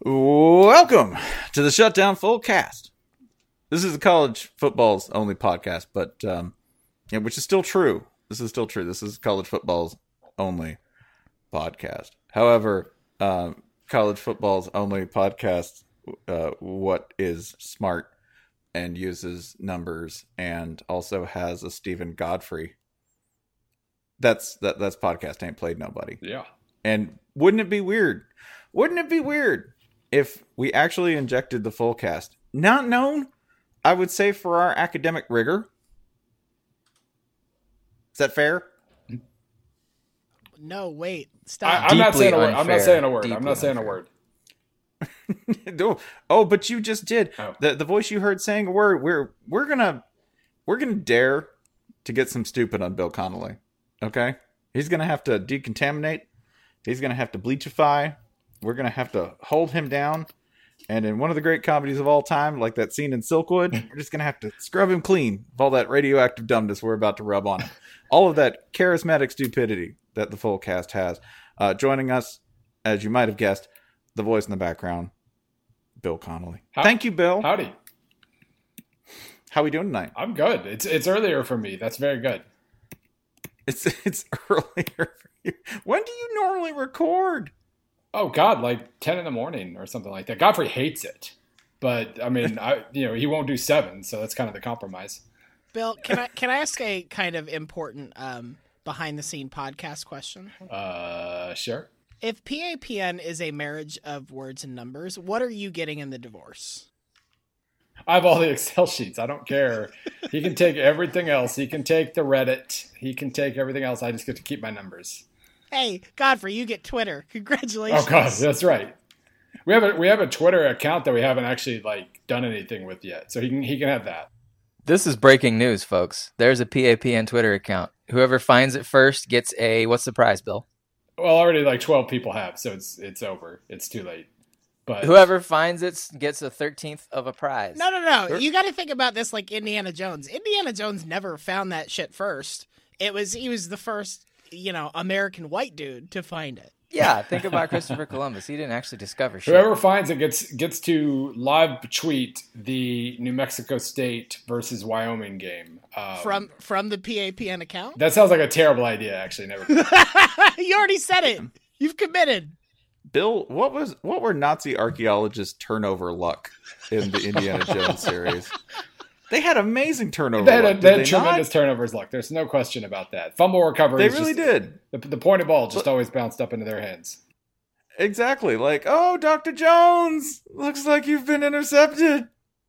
Welcome to the Shutdown Full Cast. This is a college football's only podcast, but which is still true. This is still true. This is college football's only podcast. However, college football's only podcast, what is smart and uses numbers and also has a Stephen Godfrey. That's podcast ain't played nobody. Yeah. And wouldn't it be weird? Wouldn't it be weird if we actually injected the full cast? Not known, I would say, for our academic rigor. Is that fair? No, wait. Stop. I'm not saying a word. I'm not saying a word. Deeply I'm not saying a unfair. word. Oh, but you just did. Oh. The voice you heard saying a word. We're gonna dare to get some stupid on Bill Connolly. Okay, he's gonna have to decontaminate. He's gonna have to bleachify. We're gonna have to hold him down. And in one of the great comedies of all time, like that scene in Silkwood, we're just gonna have to scrub him clean of all that radioactive dumbness we're about to rub on him. All of that charismatic stupidity that the full cast has. Joining us, as you might have guessed, the voice in the background, Bill Connolly. Thank you, Bill. Howdy. How we doing tonight? I'm good. It's earlier for me. That's very good. It's earlier for you. When do you normally record? Oh God, like 10 in the morning or something like that. Godfrey hates it, but I mean, he won't do 7, so that's kind of the compromise. Bill, can I ask a kind of important behind the scene podcast question? Sure. If PAPN is a marriage of words and numbers, what are you getting in the divorce? I have all the Excel sheets. I don't care. He can take everything else. He can take the Reddit. He can take everything else. I just get to keep my numbers. Hey, Godfrey, you get Twitter. Congratulations. Oh God, that's right. We have a Twitter account that we haven't actually done anything with yet, so he can have that. This is breaking news, folks. There's a PAPN Twitter account. Whoever finds it first gets a... What's the prize, Bill? Well, already 12 people have, so it's over. It's too late. But Whoever finds it gets a 13th of a prize. No. You got to think about this like Indiana Jones. Indiana Jones never found that shit first. He was the first, American white dude to find it. Yeah, think about Christopher Columbus. He didn't actually discover shit. whoever finds it gets to live tweet the New Mexico State versus Wyoming game From the PAPN account? That sounds like a terrible idea. Actually, never. You already said it. You've committed. Bill, what were Nazi archaeologists' turnover luck in the Indiana Jones series? They had amazing turnover luck. They had tremendous turnovers luck. There's no question about that. Fumble recovery. They really did. The point of ball just always bounced up into their hands. Exactly. Like, oh, Dr. Jones, looks like you've been intercepted.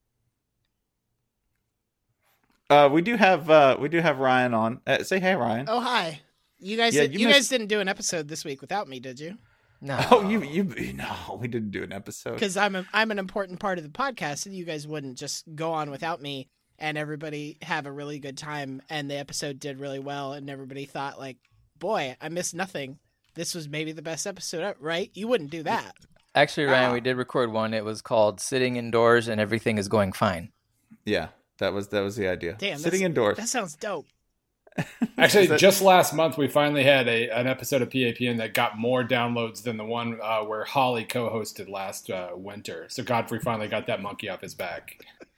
We do have Ryan on. Say hey, Ryan. Oh, hi. You guys guys didn't do an episode this week without me, did you? No. Oh, no, we didn't do an episode. Because I'm an important part of the podcast, and you guys wouldn't just go on without me and everybody have a really good time, and the episode did really well, and everybody thought, boy, I missed nothing. This was maybe the best episode, right? You wouldn't do that. Actually, Ryan, we did record one. It was called Sitting Indoors and Everything is Going Fine. Yeah, that was the idea. Damn, sitting indoors. That sounds dope. Actually, just last month we finally had an episode of PAPN that got more downloads than the one where Holly co-hosted last winter. So Godfrey finally got that monkey off his back.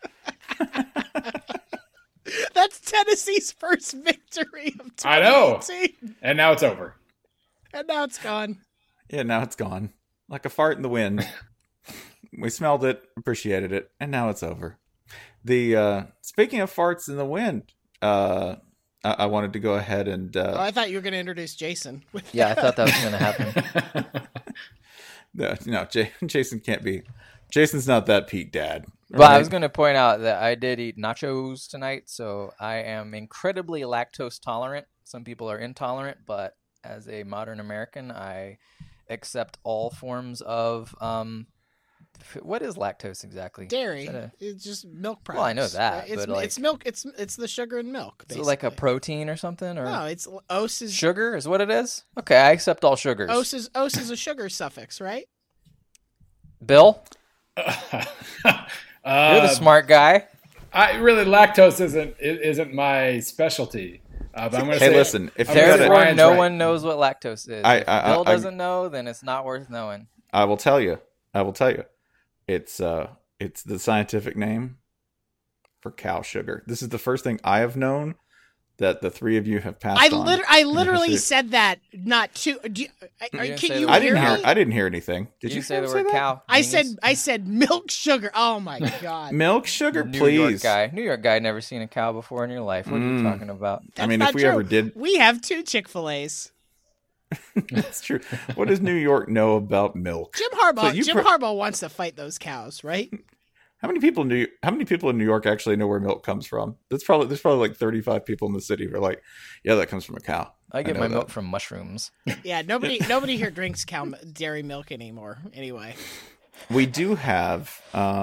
That's Tennessee's first victory of 2018. I know. And now it's over. And now it's gone. Yeah, now it's gone. Like a fart in the wind. We smelled it, appreciated it, and now it's over. The speaking of farts in the wind, I wanted to go ahead and... I thought you were going to introduce Jason. Yeah, I thought that was going to happen. No, Jason can't be... Jason's not that Pete dad. Right? Well, I was going to point out that I did eat nachos tonight, so I am incredibly lactose tolerant. Some people are intolerant, but as a modern American, I accept all forms of... what is lactose exactly? Dairy. It's just milk products. Well, I know that. It's milk. It's the sugar in milk. Is it like a protein or something? Or no, it's os is sugar is what it is. Okay, I accept all sugars. Os is a sugar suffix, right? Bill, you're the smart guy. Lactose isn't my specialty. But I'm going to say, listen, if therefore no right. one knows what lactose is. If Bill doesn't know, then it's not worth knowing. I will tell you. I will tell you, it's the scientific name for cow sugar. This is the first thing I have known that the three of you have passed on. I literally said that not to. I didn't hear anything. Did you say the word cow? I said milk sugar. Oh my god. Milk sugar, please. New York guy, never seen a cow before in your life. What are you talking about? That's if we true. ever did, we have 2 Chick-fil-A's. That's true. What does New York know about milk? Jim Harbaugh wants to fight those cows, right? How many people in New York actually know where milk comes from? There's probably like 35 people in the city who are like, yeah, that comes from a cow. I get my milk from mushrooms. Yeah, nobody here drinks dairy milk anymore. Anyway, we do have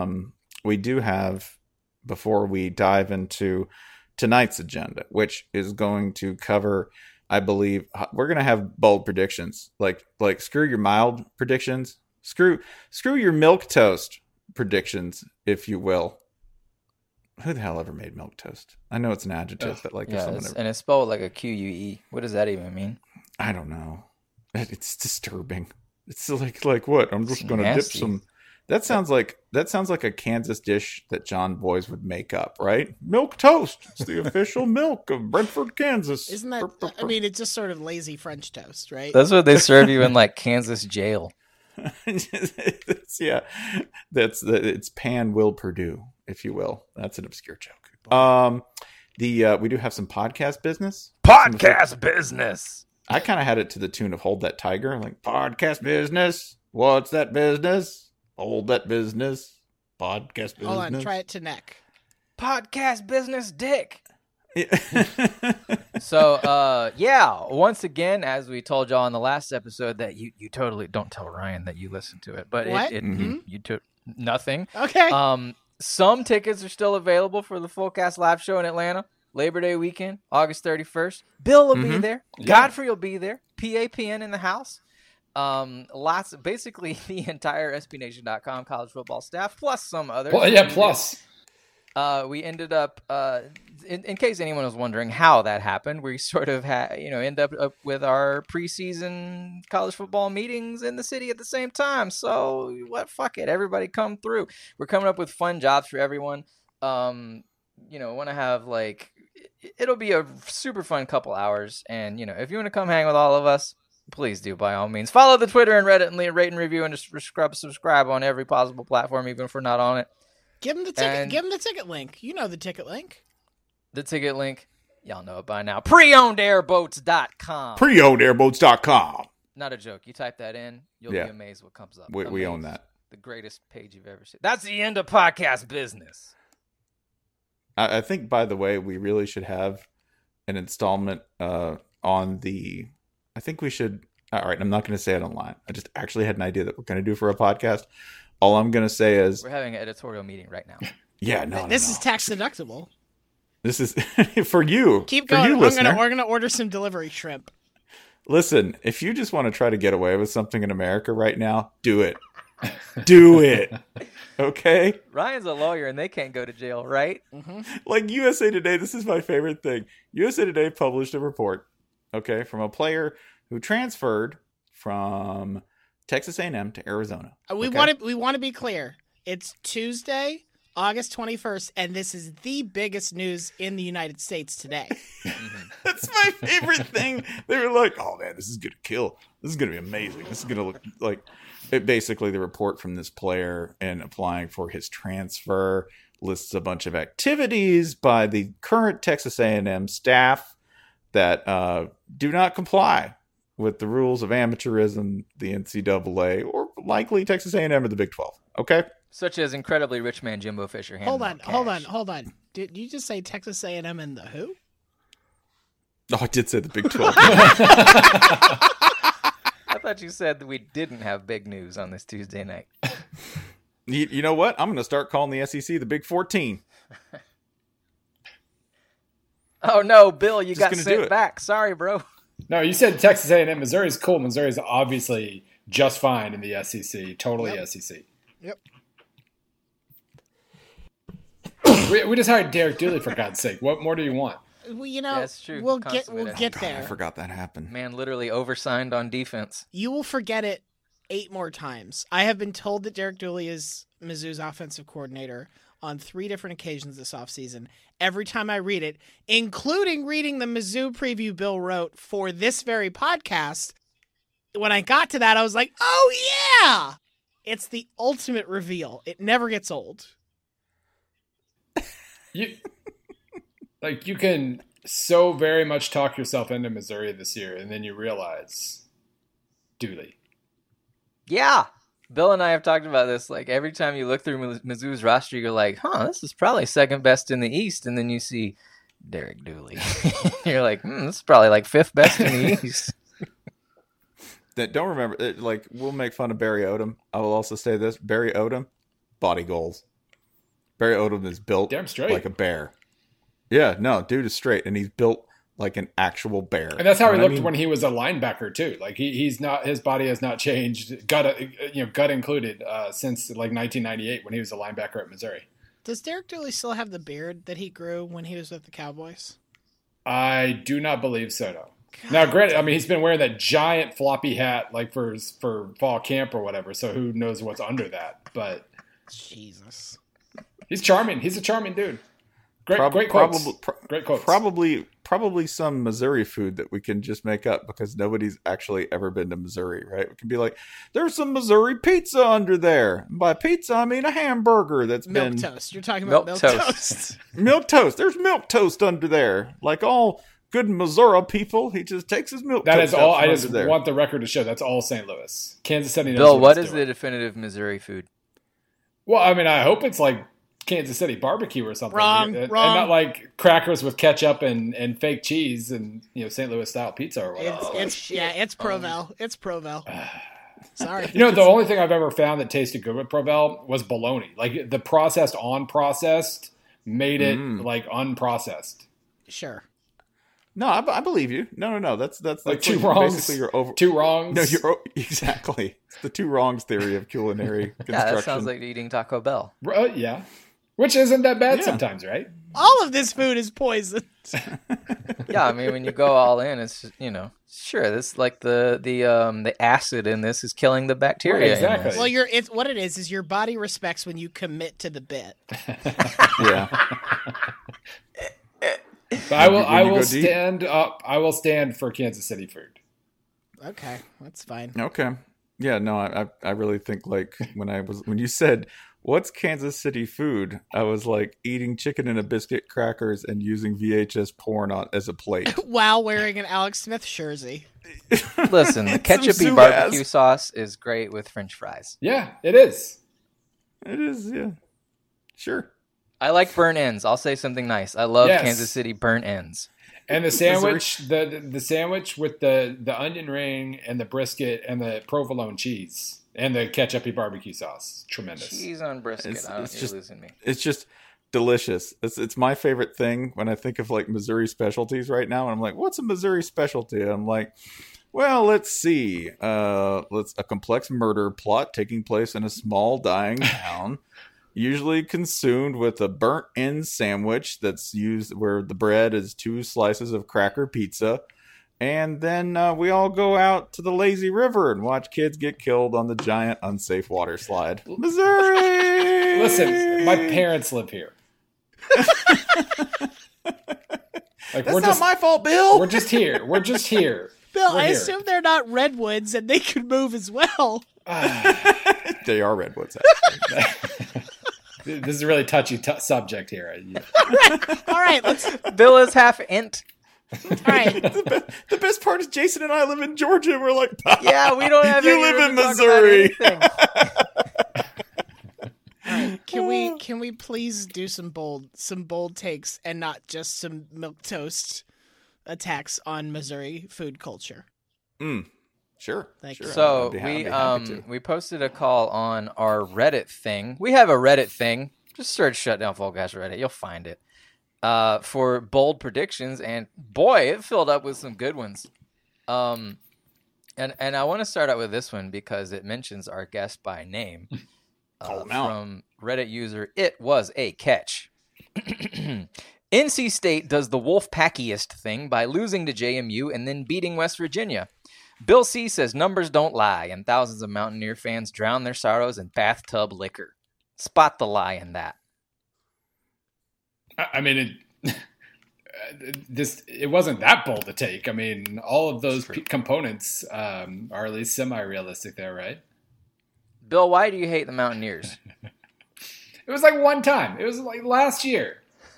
before we dive into tonight's agenda, which is going to cover, I believe, we're going to have bold predictions, like screw your mild predictions, screw your milk toast predictions, if you will. Who the hell ever made milk toast? I know it's an adjective, but like, and it's spelled like a QUE. What does that even mean? I don't know. It's disturbing. It's like what? I'm just going to dip some. That sounds like a Kansas dish that John Boys would make up, right? Milk toast. It's the official milk of Brentford, Kansas. Isn't that? I mean, it's just sort of lazy French toast, right? That's what they serve you in like Kansas jail. It's Pan Will Purdue, if you will. That's an obscure joke. We do have some podcast business. Business. I kind of had it to the tune of Hold That Tiger, like podcast business. What's that business? Hold that business. Podcast business. Hold on, try it to neck. Podcast business, dick. So once again, as we told y'all in the last episode, that you totally don't tell Ryan that you listened to it, but you took nothing. Okay. Some tickets are still available for the Full Cast live show in Atlanta, Labor Day weekend, August 31st. Bill will be there. Godfrey will be there. PAPN in the house. Basically the entire SBNation.com college football staff plus some others. Plus. We ended up, in case anyone was wondering how that happened, we sort of end up with our preseason college football meetings in the city at the same time. So fuck it, everybody come through. We're coming up with fun jobs for everyone. Want to have it'll be a super fun couple hours. And if you want to come hang with all of us, please do, by all means. Follow the Twitter and Reddit and rate and review and just subscribe on every possible platform, even if we're not on it. Give him the ticket. Give him the ticket link. You know the ticket link. The ticket link. Y'all know it by now. Preownedairboats.com. Preownedairboats.com. Not a joke. You type that in, you'll be amazed what comes up. We own that. The greatest page you've ever seen. That's the end of podcast business. I think, by the way, we really should have an installment on the... I think we should... All right, I'm not going to say it online. I just actually had an idea that we're going to do for a podcast. All I'm going to say is... We're having an editorial meeting right now. Yeah, no, This is tax deductible. This is for you. Keep going. We're going to order some delivery shrimp. Listen, if you just want to try to get away with something in America right now, do it. Do it. Okay? Ryan's a lawyer and they can't go to jail, right? Mm-hmm. Like USA Today, this is my favorite thing. USA Today published a report, okay, from a player who transferred from Texas A&M to Arizona. We want to be clear. It's Tuesday, August 21st, and this is the biggest news in the United States today. That's my favorite thing. They were like, oh, man, this is going to kill. This is going to be amazing. This is going to look like... Basically, the report from this player and applying for his transfer lists a bunch of activities by the current Texas A&M staff that do not comply with the rules of amateurism, the NCAA, or likely Texas A&M or the Big 12. Okay? Such as incredibly rich man Jimbo Fisher. Hold on. Did you just say Texas A&M and the who? Oh, I did say the Big 12. I thought you said that we didn't have big news on this Tuesday night. You know what? I'm going to start calling the SEC the Big 14. Oh, no, Bill, you got sent back. Sorry, bro. No, you said Texas A&M. Missouri's cool. Missouri's obviously just fine in the SEC. Totally Yep. SEC. Yep. We just hired Derek Dooley, for God's sake. What more do you want? Well, That's true. we'll get there. I forgot that happened. Man literally oversigned on defense. You will forget it 8 more times. I have been told that Derek Dooley is Mizzou's offensive coordinator on 3 different occasions this offseason. Every time I read it, including reading the Mizzou preview Bill wrote for this very podcast, when I got to that, I was like, oh yeah! It's the ultimate reveal. It never gets old. You can so very much talk yourself into Missouri this year, and then you realize Dooley. Yeah. Bill and I have talked about this. Like, every time you look through Mizzou's roster, you're like, this is probably second best in the East. And then you see Derek Dooley. You're like, this is probably like 5th best in the East. Don't remember, like, we'll make fun of Barry Odom. I will also say this. Barry Odom, body goals. Barry Odom is built damn straight like a bear. Yeah, no, dude is straight, and he's built like an actual bear. And that's how he looked when he was a linebacker too. Like he's not, his body has not changed, gut included, since like 1998 when he was a linebacker at Missouri. Does Derek Dooley still have the beard that he grew when he was with the Cowboys? I do not believe so, no. Now, granted, I mean, he's been wearing that giant floppy hat like for fall camp or whatever, so who knows what's under that. But Jesus. He's charming. He's a charming dude. Great quotes. Great quotes. Probably some Missouri food that we can just make up because nobody's actually ever been to Missouri, right? We can be like, there's some Missouri pizza under there. And by pizza, I mean a hamburger that's milk been... toast. You're talking about milk toast. Milk toast. There's milk toast under there. Like all good Missouri people, he just takes his milk toast. That is all. I just want the record to show that's all St. Louis. Kansas City knows Bill, what is doing. the definitive Missouri food? Well, I mean, I hope it's like Kansas City barbecue or something. Wrong. And not like crackers with ketchup and fake cheese and St. Louis style pizza or whatever. It's Provel. It's Provel. Sorry. The only thing I've ever found that tasted good with Provel was bologna. Like the processed made it like unprocessed. Sure. No, I believe you. No. That's like two wrongs. Basically, you're over. 2 wrongs. No, you're exactly. It's the 2 wrongs theory of culinary construction. Yeah, that sounds like eating Taco Bell. Yeah, which isn't that bad sometimes, right? All of this food is poisoned. Yeah, I mean, when you go all in, it's sure. This like the acid in this is killing the bacteria. Right, exactly. Well, it's what it is your body respects when you commit to the bit. Yeah. But I will stand up. I will stand for Kansas City food. Okay, that's fine. Okay. Yeah, no, I really think like when you said what's Kansas City food, I was like eating chicken and a biscuit, crackers, and using VHS porn as a plate while wearing an Alex Smith jersey. Listen, the ketchupy barbecue sauce is great with French fries. Yeah, it is. It is. Yeah, sure. I like burnt ends. I'll say something nice. I love Kansas City burnt ends. And the sandwich, the sandwich with the onion ring and the brisket and the provolone cheese and the ketchupy barbecue sauce, tremendous. Cheese on brisket. You're losing me. It's just delicious. It's my favorite thing when I think of like Missouri specialties right now. And I'm like, what's a Missouri specialty? And I'm like, well, let's see. A complex murder plot taking place in a small dying town. Usually consumed with a burnt end sandwich that's used where the bread is 2 slices of cracker pizza. And then we all go out to the lazy river and watch kids get killed on the giant unsafe water slide. Missouri! Listen, my parents live here. That's not my fault, Bill. We're just here. Bill, I assume they're not redwoods and they could move as well. They are redwoods. This is a really touchy subject here. All right. Bill is half int. All right. The best part is Jason and I live in Georgia. And we're like, yeah, we don't have. You live in Missouri. All right. Can we please do some bold takes and not just some milquetoast attacks on Missouri food culture? Sure. Thank you. So we posted a call on our Reddit thing. We have a Reddit thing. Just search Shutdown Fullcast Reddit. You'll find it. For bold predictions, and boy, it filled up with some good ones. And I want to start out with this one because it mentions our guest by name. From Reddit user, it was a catch. NC State does the Wolfpackiest thing by losing to JMU and then beating West Virginia. Bill C says numbers don't lie, and thousands of Mountaineer fans drown their sorrows in bathtub liquor. Spot the lie in that. I mean, it wasn't that bold to take. I mean, all of those components are at least semi-realistic there, right? Bill, why do you hate the Mountaineers? It was like one time. It was like last year.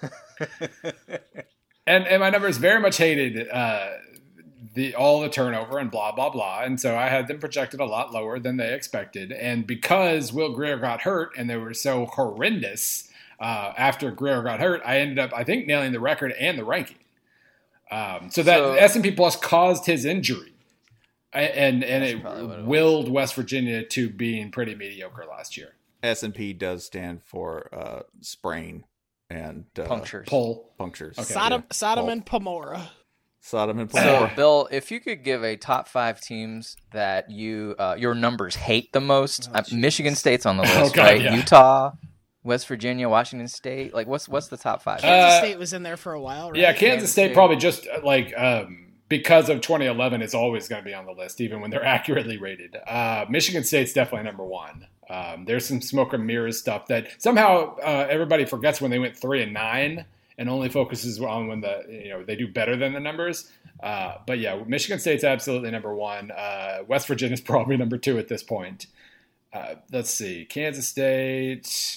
and my numbers very much hated all the turnover and blah, blah, blah. And so I had them projected a lot lower than they expected. And because Will Grier got hurt and they were so horrendous after Grier got hurt, I ended up, I think, nailing the record and the ranking. So S&P Plus caused his injury. And it willed West Virginia to being pretty mediocre last year. S&P does stand for sprain and punctures. Punctures. Okay. Sodom and Pomora. Sodom and Pomora. So, Bill, if you could give a top 5 teams that your numbers hate the most, Michigan State's on the list, right? Yeah. Utah, West Virginia, Washington State. Like, what's the top 5? Kansas State was in there for a while, right? Yeah, Kansas State probably just like because of 2011, it's always going to be on the list, even when they're accurately rated. Michigan State's definitely number 1. There's some smoke and mirrors stuff that somehow everybody forgets when they went 3-9 and only focuses on when they do better than the numbers. But yeah, Michigan State's absolutely number 1. West Virginia's probably number 2 at this point. Let's see, Kansas State.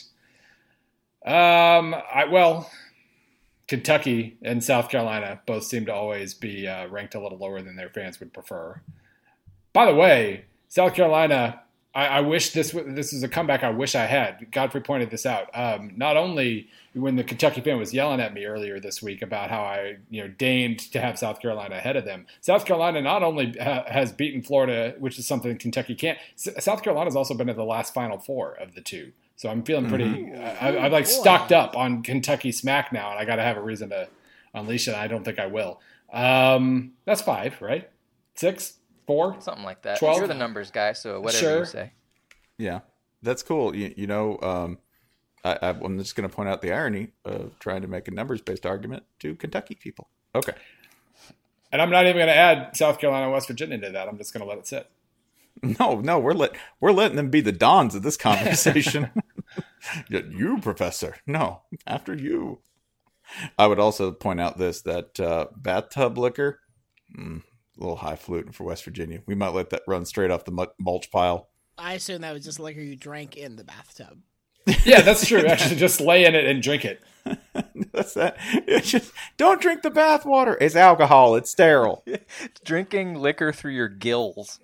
Kentucky and South Carolina both seem to always be ranked a little lower than their fans would prefer. By the way, South Carolina, I wish this is a comeback I wish I had. Godfrey pointed this out. Not only when the Kentucky fan was yelling at me earlier this week about how I deigned to have South Carolina ahead of them. South Carolina not only has beaten Florida, which is something Kentucky can't. South Carolina's also been at the last Final Four of the two. So I'm feeling pretty. I've stocked up on Kentucky smack now, and I got to have a reason to unleash it. I don't think I will. That's 5, right? 6, 4, something like that. 12? You're the numbers guy, so whatever you say. Yeah, that's cool. I'm just going to point out the irony of trying to make a numbers-based argument to Kentucky people. Okay, and I'm not even going to add South Carolina and West Virginia to that. I'm just going to let it sit. No, we're letting them be the dons of this conversation. You, Professor. No, after you. I would also point out that bathtub liquor, a little highfalutin for West Virginia. We might let that run straight off the mulch pile. I assume that was just liquor you drank in the bathtub. Yeah, that's true. Actually, just lay in it and drink it. That's that. Don't drink the bath water. It's alcohol. It's sterile. Drinking liquor through your gills.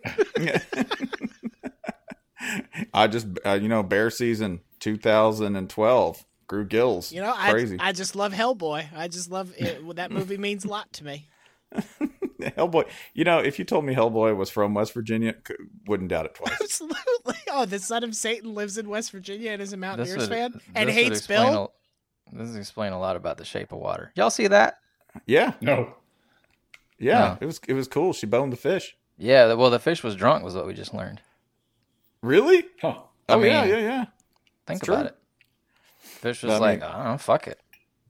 I just, bear season 2012 grew gills. Crazy. I just love Hellboy. I just love it. That movie means a lot to me. Hellboy. If you told me Hellboy was from West Virginia, wouldn't doubt it twice. Absolutely. Oh, the son of Satan lives in West Virginia and is a Mountaineers fan and hates Bill. This would explain a lot about The Shape of Water. Y'all see that? Yeah. No. Yeah, no. It was cool. She boned the fish. Yeah, well, the fish was drunk was what we just learned. Really? Huh. I mean, yeah. Think about it. Fish was I don't know, fuck it.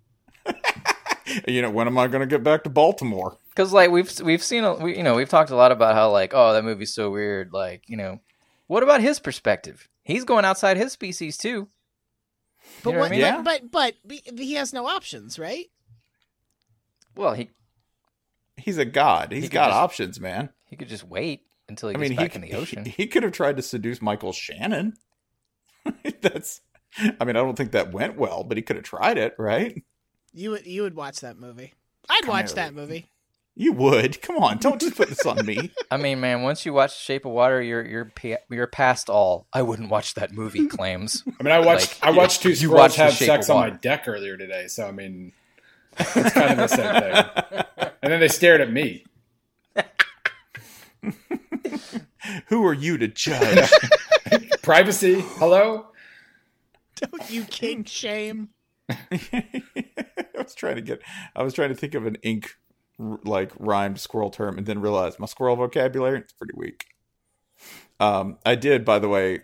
When am I going to get back to Baltimore? Because we've seen we've talked a lot about how that movie's so weird. What about his perspective? He's going outside his species too. But what? I mean? Yeah. But he has no options, right? Well, he's a god. He's got options, man. He could just wait until he gets back in the ocean. He could have tried to seduce Michael Shannon. I don't think that went well, but he could have tried it, right? You would watch that movie. I'd watch that movie. You would. Come on, don't just put this on me. I mean, man, once you watch Shape of Water, you're past all "I wouldn't watch that movie" claims. I mean, I watched two squirrels have sex on my deck earlier today, so I mean, it's kind of the same thing. And then they stared at me. Who are you to judge? Privacy. Hello. Don't you kink shame. I was trying to think of an ink rhymed squirrel term and then realized my squirrel vocabulary it's pretty weak. I did, by the way.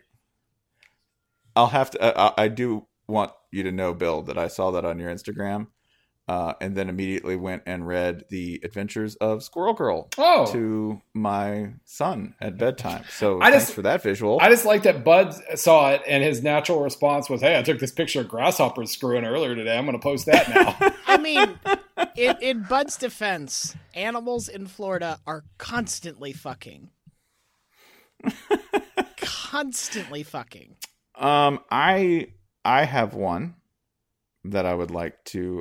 I'll have to. I do want you to know, Bill, that I saw that on your Instagram. and then immediately went and read The Adventures of Squirrel Girl to my son at bedtime. So thanks for that visual. I just like that Bud saw it, and his natural response was, "Hey, I took this picture of grasshoppers screwing earlier today. I'm going to post that now." I mean, in Bud's defense, animals in Florida are constantly fucking. Constantly fucking. I have one that I would like to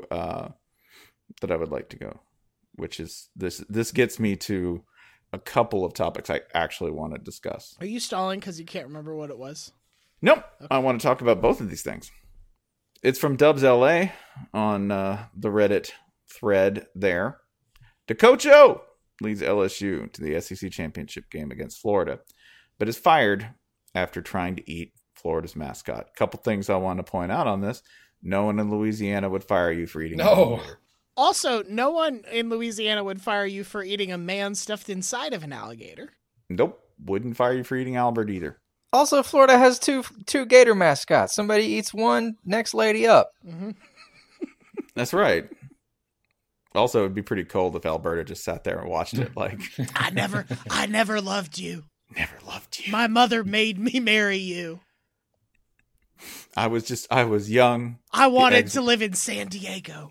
go, which is this gets me to a couple of topics I actually want to discuss. Are you stalling because you can't remember what it was? Nope. Okay. I want to talk about both of these things. It's from Dubs LA on the Reddit thread there. DeCocho leads LSU to the SEC championship game against Florida, but is fired after trying to eat Florida's mascot. Couple things I want to point out on this. No one in Louisiana would fire you for eating. No. Also, no one in Louisiana would fire you for eating a man stuffed inside of an alligator. Nope. Wouldn't fire you for eating Albert either. Also, Florida has two gator mascots. Somebody eats one, next lady up. Mm-hmm. That's right. Also, it'd be pretty cold if Alberta just sat there and watched it. Like, I never loved you. Never loved you. My mother made me marry you. I was young. I wanted to live in San Diego.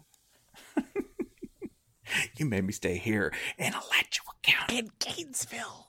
You made me stay here in Alachua County. In Gainesville.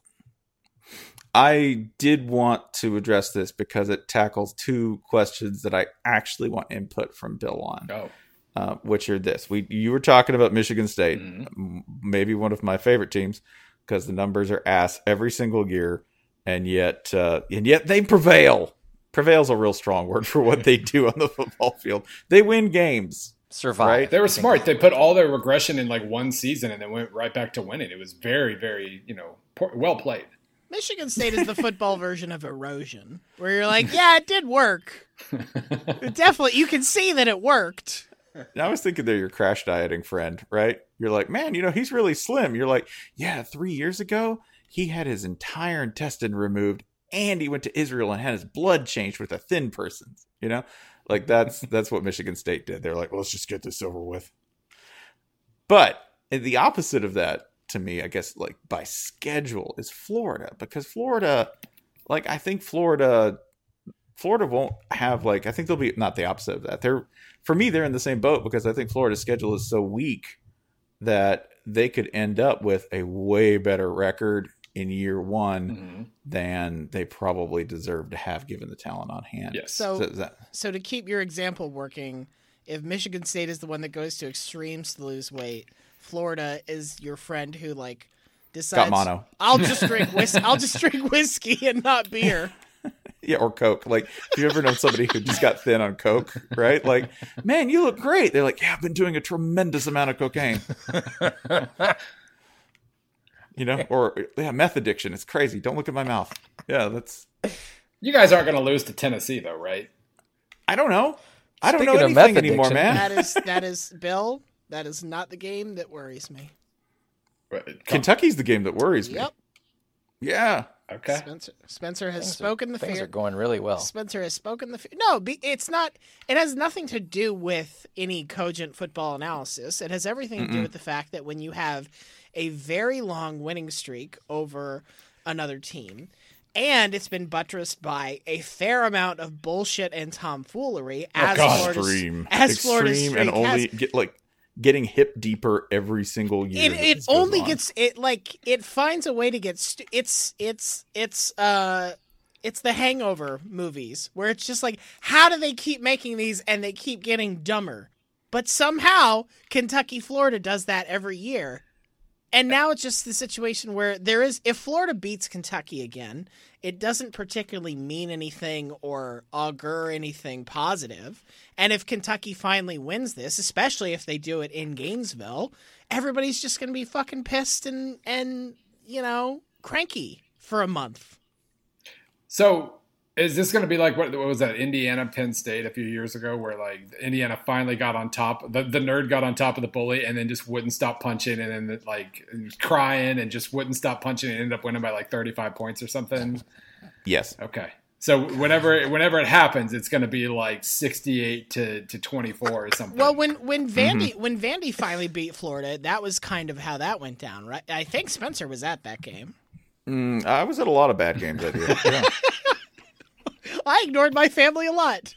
I did want to address this because it tackles two questions that I actually want input from Bill on. Which are this. You were talking about Michigan State, maybe one of my favorite teams, because the numbers are ass every single year, and yet they prevail. Prevail's a real strong word for what they do on the football field. They win games. Survive. Right? They were smart. They put all their regression in like one season and then went right back to winning. It was very, very, well played. Michigan State is the football version of erosion, where you're like, yeah, it did work. Definitely, you can see that it worked. I was thinking they're your crash dieting friend, right? You're like, man, he's really slim. You're like, yeah, 3 years ago, he had his entire intestine removed and he went to Israel and had his blood changed with a thin person's, Like that's what Michigan State did. They're like, well, let's just get this over with. But the opposite of that, to me, I guess, like by schedule, is Florida. Because Florida, like, I think Florida won't have, like, I think they'll be not the opposite of that. For me, they're in the same boat because I think Florida's schedule is so weak that they could end up with a way better record in year one than they probably deserve to have given the talent on hand. Yes. So to keep your example working, if Michigan State is the one that goes to extremes to lose weight, Florida is your friend who like decides, got mono. I'll just drink whiskey and not beer. Yeah, or Coke. Like, if you ever know somebody who just got thin on Coke, right? Like, man, you look great. They're like, yeah, I've been doing a tremendous amount of cocaine. Or meth addiction. It's crazy. Don't look at my mouth. Yeah, that's. You guys aren't going to lose to Tennessee, though, right? I don't know. I don't know Speaking of anything meth anymore, addiction. man. That is Bill. That is not the game that worries me. Kentucky's the game that worries me. Yep. Yeah. Okay. Spencer has spoken the fear. Things are going really well. Spencer has spoken the fear. No, it's not. It has nothing to do with any cogent football analysis. It has everything to do with the fact that when you have a very long winning streak over another team, and it's been buttressed by a fair amount of bullshit and tomfoolery Extreme and only getting hip deeper every single year. It only gets it finds a way to get it's the Hangover movies where it's just like, how do they keep making these and they keep getting dumber? But somehow Kentucky Florida does that every year. And now it's just the situation where if Florida beats Kentucky again, it doesn't particularly mean anything or augur anything positive. And if Kentucky finally wins this, especially if they do it in Gainesville, everybody's just going to be fucking pissed and cranky for a month. So is this going to be like what was that, Indiana Penn State a few years ago, where like Indiana finally got on top, the nerd got on top of the bully and then just wouldn't stop punching and then like crying and just wouldn't stop punching and ended up winning by like 35 points or something? Yes. Okay. So whenever it happens, it's going to be like 68 to 24 or something. Well, when Vandy finally beat Florida, that was kind of how that went down, right? I think Spencer was at that game. I was at a lot of bad games that year. Yeah. I ignored my family a lot.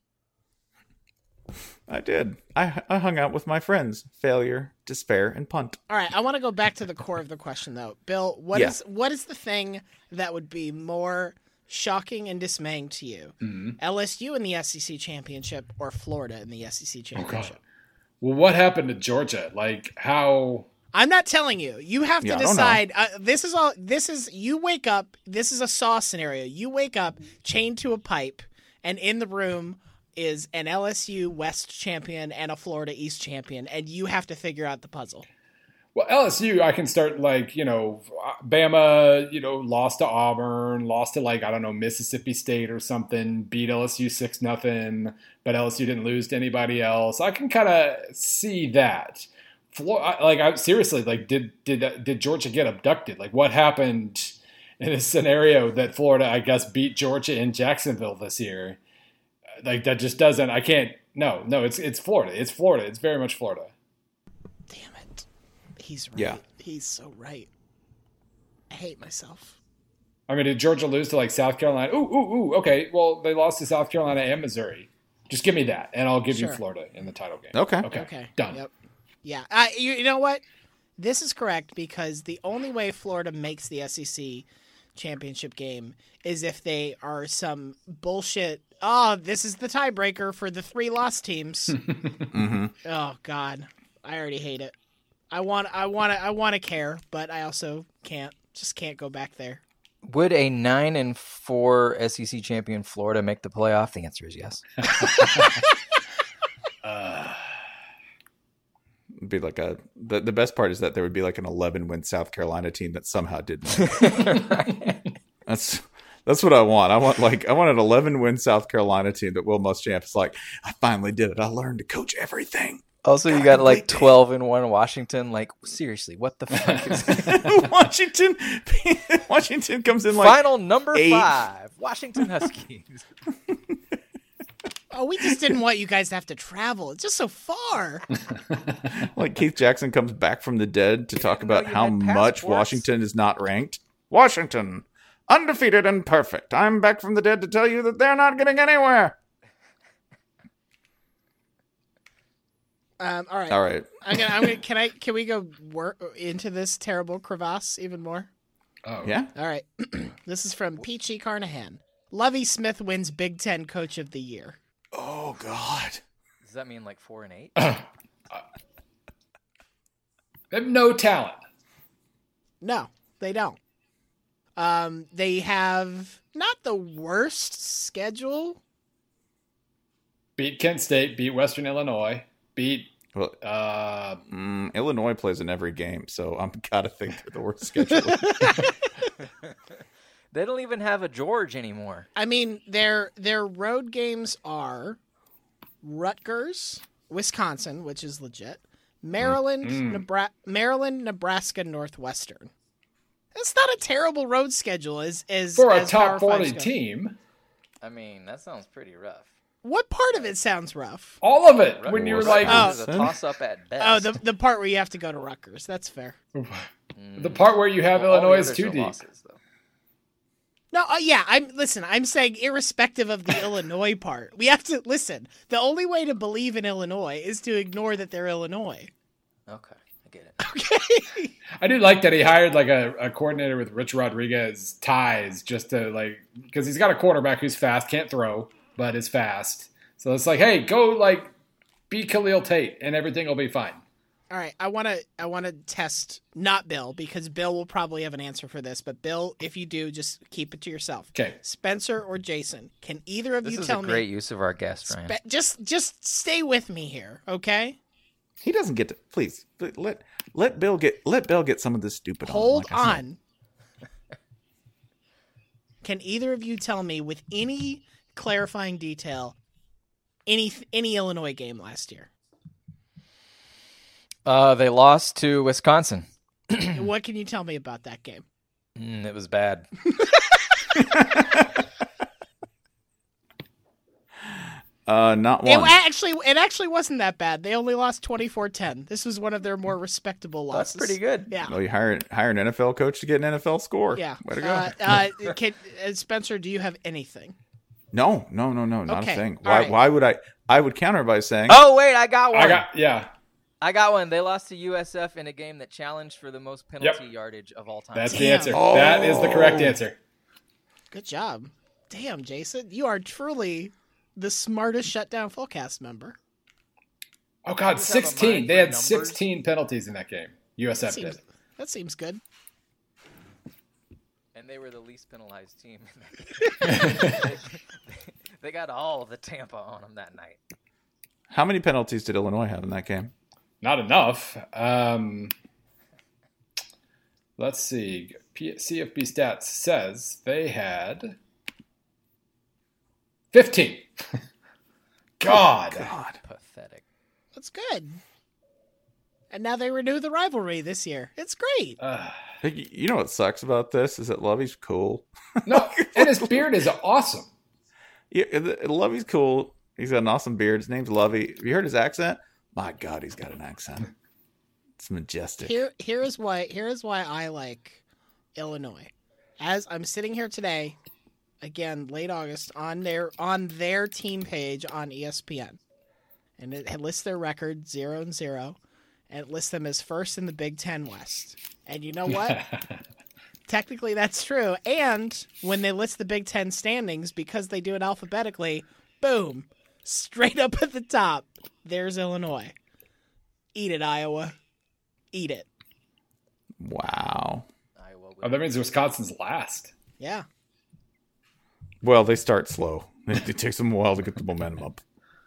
I did. I hung out with my friends. Failure, despair, and punt. All right, I want to go back to the core of the question, though. Bill, what is the thing that would be more shocking and dismaying to you? LSU in the SEC championship or Florida in the SEC championship? Well, what happened to Georgia? Like how? I'm not telling you. You have to decide. This is you wake up. This is a Saw scenario. You wake up chained to a pipe, and in the room is an LSU West champion and a Florida East champion, and you have to figure out the puzzle. Well, LSU, I can start like, Bama, lost to Auburn, lost to like, I don't know, Mississippi State or something, beat LSU 6-0, but LSU didn't lose to anybody else. I can kind of see that. Seriously, like, did Georgia get abducted? Like, what happened in a scenario that Florida, I guess, beat Georgia in Jacksonville this year? Like, that just doesn't, I can't, no, it's Florida. It's Florida. It's very much Florida. Damn it. He's right. Yeah. He's so right. I hate myself. I mean, did Georgia lose to like South Carolina? Ooh. Okay. Well, they lost to South Carolina and Missouri. Just give me that, and I'll give you Florida in the title game. Okay. Done. Yep. Yeah. You know what? This is correct because the only way Florida makes the SEC championship game is if they are some bullshit. Oh, this is the tiebreaker for the 3 lost teams. Mm-hmm. Oh God, I already hate it. I want to care, but I also can't. Just can't go back there. Would a 9-4 SEC champion Florida make the playoff? The answer is yes. It'd be like the best part is that there would be like an 11-win South Carolina team that somehow didn't. Right. That's what I want. I want an 11-win South Carolina team that Will Muschamp is like, I finally did it. I learned to coach everything. Also, you got like 12-1 Washington. Like, seriously, what the fuck is that? Washington comes in like final number 8. 5, Washington Huskies. Oh, we just didn't want you guys to have to travel. It's just so far. Like Keith Jackson comes back from the dead to talk about how much passports. Washington is not ranked. Washington, undefeated and perfect. I'm back from the dead to tell you that they're not getting anywhere. All right. All right. Can we go into this terrible crevasse even more? Oh. Yeah. All right. This is from Peachy Carnahan. Lovie Smith wins Big Ten Coach of the Year. Oh God. Does that mean like 4-8? They have no talent. No, they don't. They have not the worst schedule. Beat Kent State, beat Western Illinois, beat Well, Illinois plays in every game, so I'm gotta think they're the worst schedule. They don't even have a George anymore. I mean, their road games are Rutgers, Wisconsin, which is legit, Maryland, Nebraska, Northwestern. That's not a terrible road schedule as for a as top Power 40 Fives go. team. I mean, that sounds pretty rough. What part of it sounds rough? All of it. When you're like, Rutgers is a toss-up at best. Oh, the part where you have to go to Rutgers. That's fair. the part where you have Well, all the Illinois is others too are deep. losses, though. No, yeah, I'm saying irrespective of the Illinois part. We have to listen. The only way to believe in Illinois is to ignore that they're Illinois. Okay, I get it. Okay. I do like that he hired like a coordinator with Rich Rodriguez ties just to like, because he's got a quarterback who's fast, can't throw, but is fast. So it's like, hey, go like be Khalil Tate and everything will be fine. All right, I want to test not Bill because Bill will probably have an answer for this, but Bill, if you do, just keep it to yourself. Okay. Spencer or Jason, can either of This you is tell a me? great use of our guest, Ryan. Just stay with me here, okay? He doesn't get to. Please let Bill get some of this stupid. Hold like I said. on. Can either of you tell me with any clarifying detail any Illinois game last year? They lost to Wisconsin. What can you tell me about that game? It was bad. Not It one. actually wasn't that bad. They only lost 24-10. This was one of their more respectable losses. That's pretty good. Yeah. Well, you hire an NFL coach to get an NFL score. Yeah. Way to go. Spencer, do you have anything? No, not Okay. a thing. All Why? right. Why would I? I would counter by saying, Oh wait, I got one. Yeah. I got one. They lost to USF in a game that challenged for the most penalty yardage of all time. That's the Damn. answer. That is the correct Oh. answer. Good job. Damn, Jason. You are truly the smartest Shutdown Fullcast member. Oh God, Just have a 16. mind They for had numbers. 16 penalties in that game. USF did. That seems good. And they were the least penalized team. They got all the Tampa on them that night. how many penalties did Illinois have in that game? Not enough. Let's see. CFB Stats says they had 15. God. Pathetic. That's good. And now they renew the rivalry this year. It's great. Hey, you know what sucks about this is that Lovey's cool. No, and his beard is awesome. Yeah, Lovey's cool. He's got an awesome beard. His name's Lovey. Have you heard his accent? My God, he's got an accent. It's majestic. Here is why I like Illinois. As I'm sitting here today, again, late August, on their team page on ESPN. And it lists their record 0-0. And it lists them as first in the Big Ten West. And you know what? Technically, that's true. And when they list the Big Ten standings, because they do it alphabetically, boom, straight up at the top, there's Illinois. Eat it, Iowa. Eat it. Wow. Iowa Oh, that means Wisconsin's last. Yeah. Well, they start slow. It takes them a while to get the momentum up.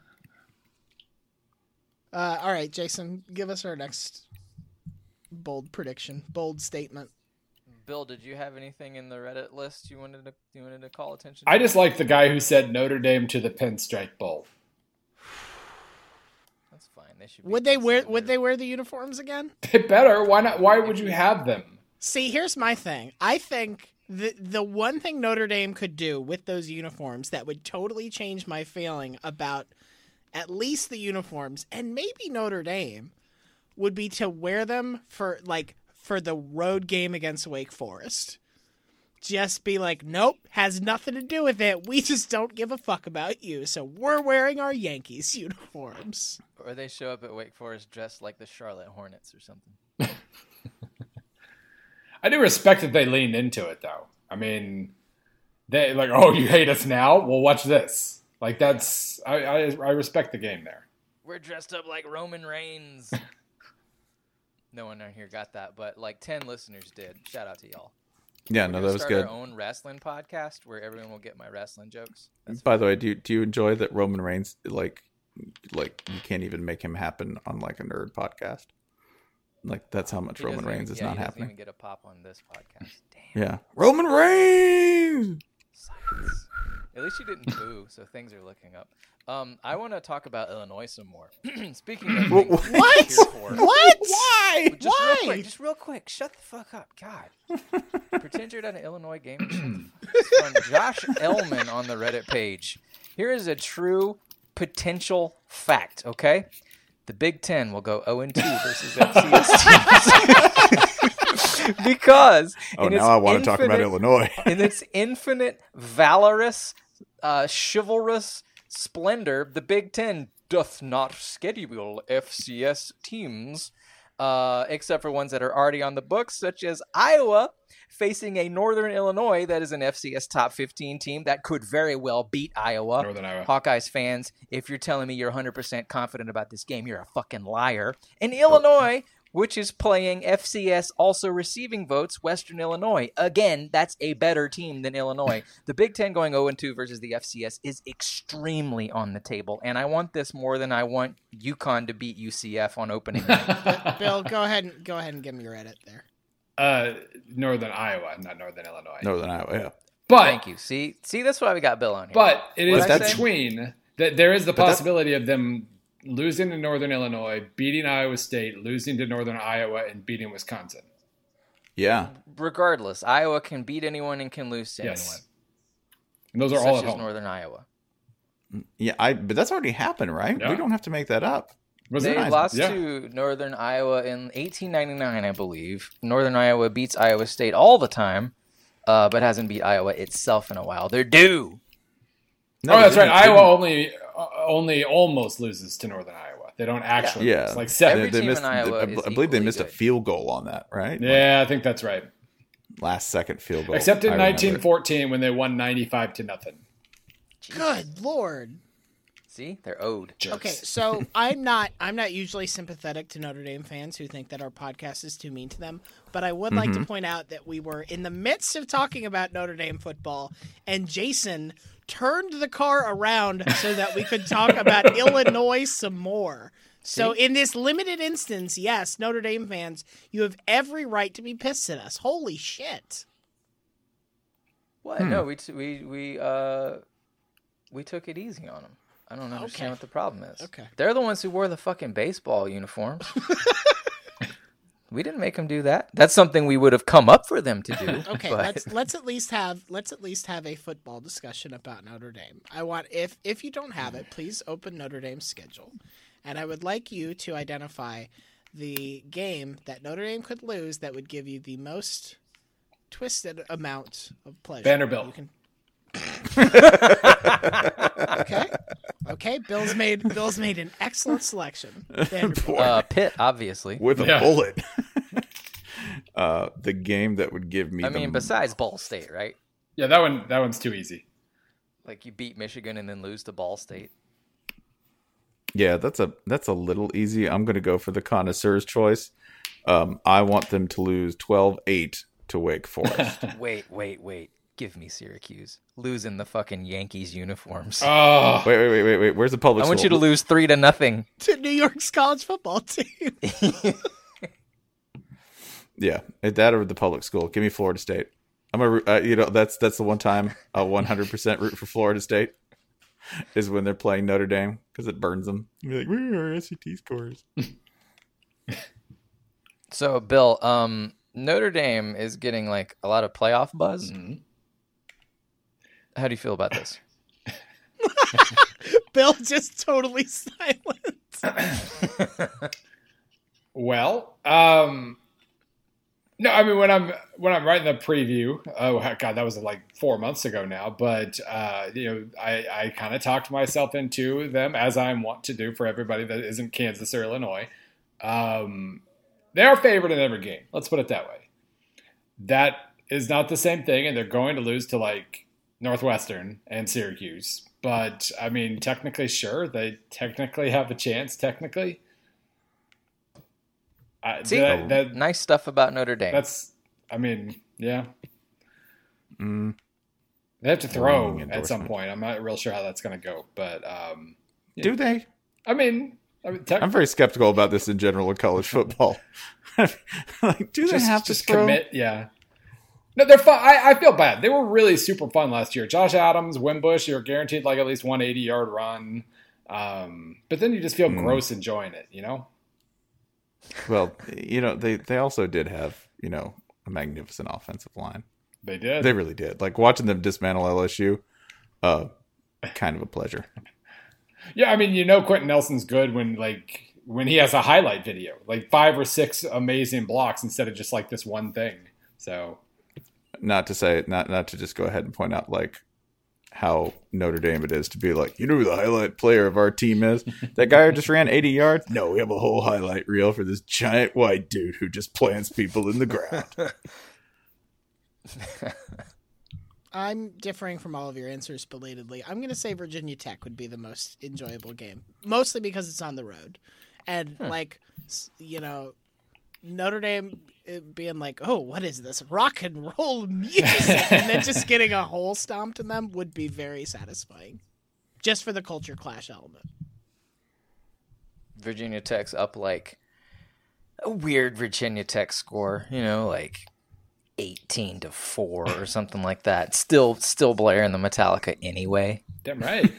All right, Jason, give us our next bold prediction, bold statement. Bill, did you have anything in the Reddit list you wanted to call attention I to? just like the guy who said Notre Dame to the Pinstripe Bowl. That's fine. They should. Be Would they conservative. wear the uniforms again? They better. Why not? Why would you have them? See, here's my thing. I think the one thing Notre Dame could do with those uniforms that would totally change my feeling about at least the uniforms and maybe Notre Dame would be to wear them for the road game against Wake Forest. Just be like, nope, has nothing to do with it. We just don't give a fuck about you. So we're wearing our Yankees uniforms. Or they show up at Wake Forest dressed like the Charlotte Hornets or something. I do respect that they leaned into it, though. I mean, they like, oh, you hate us now? Well, watch this. Like that's I respect the game there. We're dressed up like Roman Reigns. No one on here got that, but like 10 listeners did. Shout out to y'all. Yeah, We're no, gonna that was start good. Our own wrestling podcast where everyone will get my wrestling jokes. By the way, do you enjoy that Roman Reigns like you can't even make him happen on like a nerd podcast? Like that's how much He Roman doesn't Reigns even- is yeah, not he doesn't happening. even get a pop on this podcast. Damn. Yeah, Roman Reigns. Silence. At least you didn't boo, so things are looking up. I want to talk about Illinois some more. Speaking of things to What? cheer for, What? Why? Just real quick, shut the fuck up. God. Pretend you're at an Illinois game. And shut the fuck up. It's from Josh Ellman on the Reddit page. Here is a true potential fact, okay? The Big Ten will go 0-2 versus FCS teams. Because Oh, in its now I want to talk about infinite- Illinois. in its infinite valorous, chivalrous splendor, the Big Ten doth not schedule FCS teams, except for ones that are already on the books, such as Iowa facing a Northern Illinois that is an FCS top 15 team that could very well beat Iowa. Northern Iowa. Hawkeyes fans, if you're telling me you're 100% confident about this game, you're a fucking liar. And Illinois, which is playing FCS, also receiving votes, Western Illinois. Again, that's a better team than Illinois. The Big Ten going 0-2 versus the FCS is extremely on the table, and I want this more than I want UConn to beat UCF on opening night. Bill, go ahead and give me your edit there. Northern Iowa, not Northern Illinois. Northern Iowa. Yeah. But Thank you. See, that's why we got Bill on here. but it is What'd I say? between that there is the that's- possibility of them losing to Northern Illinois, beating Iowa State, losing to Northern Iowa, and beating Wisconsin. Yeah. Regardless, Iowa can beat anyone and can lose to Yes. anyone. And those are Such all at as home. Northern Iowa. Yeah, but that's already happened, right? Yeah. We don't have to make that up. Was They it? lost Yeah. to Northern Iowa in 1899, I believe. Northern Iowa beats Iowa State all the time, but hasn't beat Iowa itself in a while. They're due. No, Oh, that's they right. didn't- Iowa only almost loses to Northern Iowa. They don't actually Yeah. lose. Like 7. Every team missed, in Iowa I is believe they equally missed a good. field goal on that, right? Yeah, I think that's right. Last second field goal. Except in I remember. 1914 when they won 95-0. Good lord. See, they're owed. Jerks. Okay, so I'm not usually sympathetic to Notre Dame fans who think that our podcast is too mean to them, but I would like to point out that we were in the midst of talking about Notre Dame football, and Jason turned the car around so that we could talk about Illinois some more. So in this limited instance, yes, Notre Dame fans, you have every right to be pissed at us. Holy shit. What? No, we took it easy on them. I don't understand Okay. what the problem is. Okay. They're the ones who wore the fucking baseball uniforms. We didn't make them do that. That's something we would have come up for them to do. Okay, but let's at least have a football discussion about Notre Dame. I want if you don't have it, please open Notre Dame's schedule, and I would like you to identify the game that Notre Dame could lose that would give you the most twisted amount of pleasure. Vanderbilt. You can... Okay. Bill's made an excellent selection. Vanderbilt. Pitt, obviously. With a Yeah. bullet. The game that would give me. I mean, besides Ball State, right? Yeah, that one's too easy. Like you beat Michigan and then lose to Ball State. Yeah, that's a little easy. I'm going to go for the connoisseur's choice. I want them to lose 12-8 to Wake Forest. Wait. Give me Syracuse. Losing the fucking Yankees uniforms. Oh, Wait. Where's the public I want you school? to lose 3-0. To New York's college football team. Yeah, that or the public school. Give me Florida State. I'm that's the one time I'll 100% root for Florida State is when they're playing Notre Dame because it burns them. You're like, where are our SAT scores? So, Bill, Notre Dame is getting like a lot of playoff buzz. Mhm. How do you feel about this? Bill just totally silent. well, no, I mean when I'm writing the preview. Oh God, that was like 4 months ago now. But I kind of talked myself into them as I want to do for everybody that isn't Kansas or Illinois. They are favored in every game. Let's put it that way. That is not the same thing, and they're going to lose to like Northwestern and Syracuse. But I mean, technically, sure, they technically have a chance. Technically, See, that nice stuff about Notre Dame. that's. I mean, yeah, Mm, they have to throw Ringing at some endorsement. point. I'm not real sure how that's going to go, but Yeah. Do they? I mean, I'm very skeptical about this in general in college football. Like, do they have to just throw? commit? Yeah. No, they're fun. I feel bad. They were really super fun last year. Josh Adams, Wimbush, you're guaranteed like at least 180-yard run. But then you just feel gross enjoying it, you know? Well, they also did have a magnificent offensive line. They did. They really did. Like watching them dismantle LSU, kind of a pleasure. Yeah, I mean, Quentin Nelson's good when he has a highlight video, like 5 or 6 amazing blocks instead of just like this one thing. So Not to just go ahead and point out like how Notre Dame it is to be like, who the highlight player of our team is? That guy who just ran 80 yards? No, we have a whole highlight reel for this giant white dude who just plants people in the ground. I'm differing from all of your answers belatedly. I'm going to say Virginia Tech would be the most enjoyable game, mostly because it's on the road. And, Notre Dame being like, oh, what is this? Rock and roll music. And then just getting a hole stomped in them would be very satisfying. Just for the culture clash element. Virginia Tech's up like a weird Virginia Tech score, like 18-4 or something like that. Still blaring the Metallica anyway. damn right.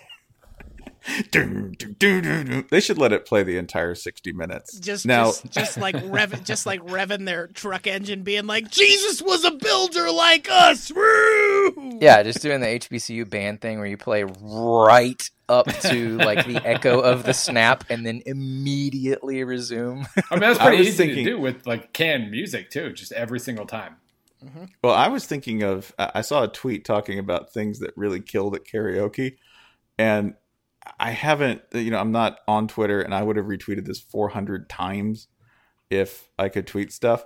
They should let it play the entire 60 minutes. Just like revving their truck engine, being like, Jesus was a builder like us. Woo! Yeah, just doing the HBCU band thing where you play right up to like the echo of the snap and then immediately resume. I mean, that's I pretty was easy thinking- to do with like canned music too, just every single time. Well, I was thinking of, I saw a tweet talking about things that really killed at karaoke. And I haven't, I'm not on Twitter, and I would have retweeted this 400 times if I could tweet stuff.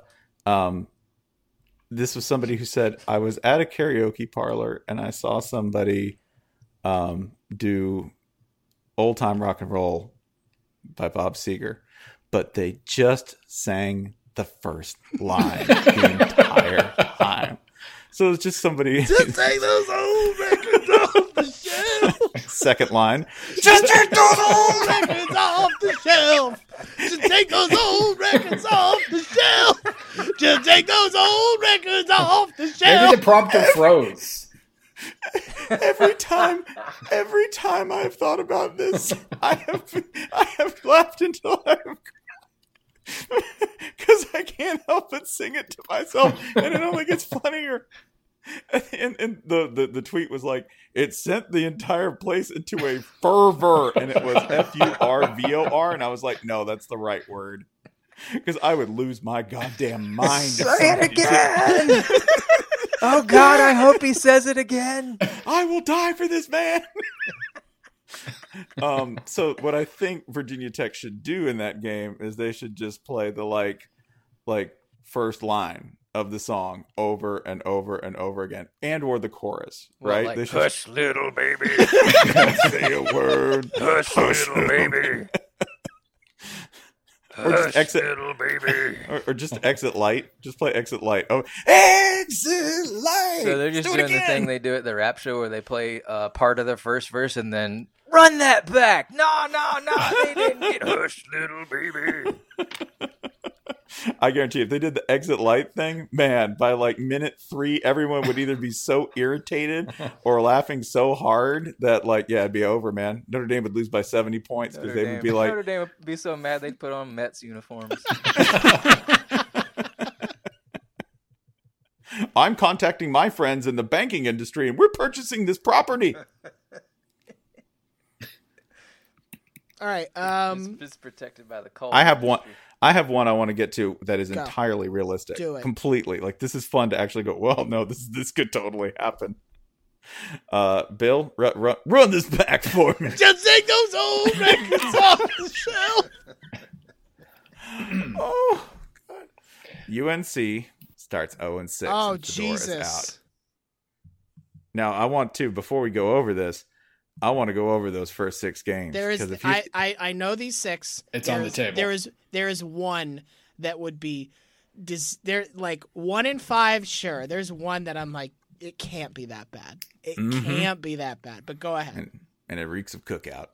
This was somebody who said, I was at a karaoke parlor and I saw somebody do Old Time Rock and Roll by Bob Seger, but they just sang the first line the entire time. So it's just somebody. Just take those old records off the shelf. Second line. Just take those old records off the shelf. Just take those old records off the shelf. Just take those old records off the Maybe shelf. the prompter froze. Every time I've thought about this, I have laughed until I've because I can't help but sing it to myself, and it only gets funnier. And the tweet was like, it sent the entire place into a fervor, and it was FURVOR, and I was like, no, that's the right word, because I would lose my goddamn mind. Say it again! Oh God, I hope he says it again. I will die for this man. So what I think Virginia Tech should do in that game is they should just play the like first line of the song over and over and over again, and or the chorus, Well, right? like, They should Hush, little baby. say a word. Hush, little baby. Or just Hush, exit- little baby. or just exit light. Just play exit light. Oh, exit light. So they're just Do it doing the again. thing they do at the rap show where they play part of the first verse and then run that back. No, they didn't get Hush, little baby. I guarantee if they did the exit light thing, man, by like minute 3, everyone would either be so irritated or laughing so hard that it'd be over, man. Notre Dame would lose by 70 points because they would be like, Notre Dame would be so mad they'd put on Mets uniforms. I'm contacting my friends in the banking industry and we're purchasing this property. All right. Just protected by the call. I have one I want to get to that is Go. entirely realistic. Do it. Completely. Like, this is fun to actually go, well, no, this could totally happen. Bill, run this back for me. Just take those old records off the shelf. Oh, God. UNC starts 0-6. Oh, and Fedora is out. Jesus. Now, I want to, before we go over this, I want to go over those first 6 games. There is. 'cause if you- I know these 6. It's on the table. There is one that would be. There like 1 in 5. Sure. There's one that I'm like, it can't be that bad. It Mhm. can't be that bad. But go ahead. and it reeks of cookout.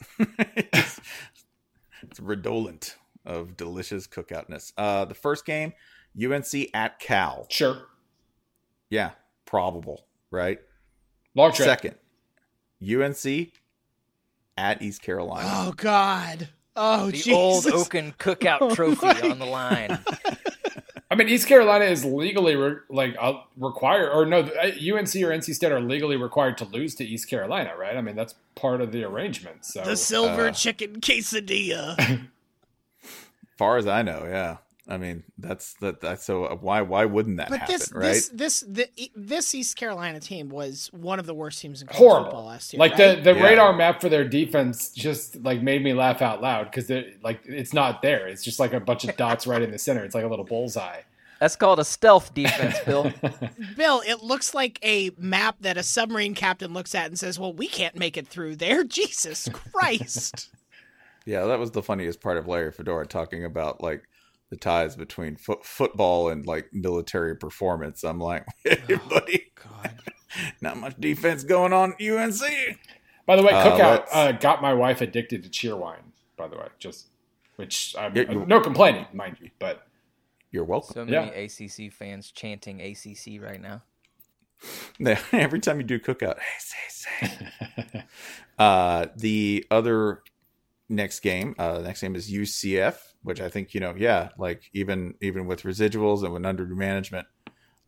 It's redolent of delicious cookoutness. The first game, UNC at Cal. Sure. Yeah, probable, right? Long trip. Second, UNC at East Carolina. Oh God. Oh The Jesus. old Oaken cookout trophy on the line. I mean, East Carolina is legally required, or no, UNC or NC State are legally required to lose to East Carolina, right? I mean, that's part of the arrangement. So The silver chicken quesadilla. Far as I know, yeah. I mean, that's so why wouldn't that But happen, right? this East Carolina team was one of the worst teams in college horrible. football last year. Like right? the Yeah. radar map for their defense just like made me laugh out loud because it's not there. It's just like a bunch of dots right in the center. It's like a little bullseye. That's called a stealth defense, Bill. Bill, it looks like a map that a submarine captain looks at and says, "Well, we can't make it through there." Jesus Christ. Yeah, that was the funniest part of Larry Fedora talking about like the ties between football and like military performance. I'm like, hey, buddy, God. not much defense going on at UNC. By the way, Cookout let's- got my wife addicted to cheer wine. By the way, which I'm Yeah, you- no complaining, mind you, but You're welcome. So many ACC fans chanting ACC right now. Every time you do Cookout, hey, say. The other next game is UCF, which I think, like even with residuals and when under management,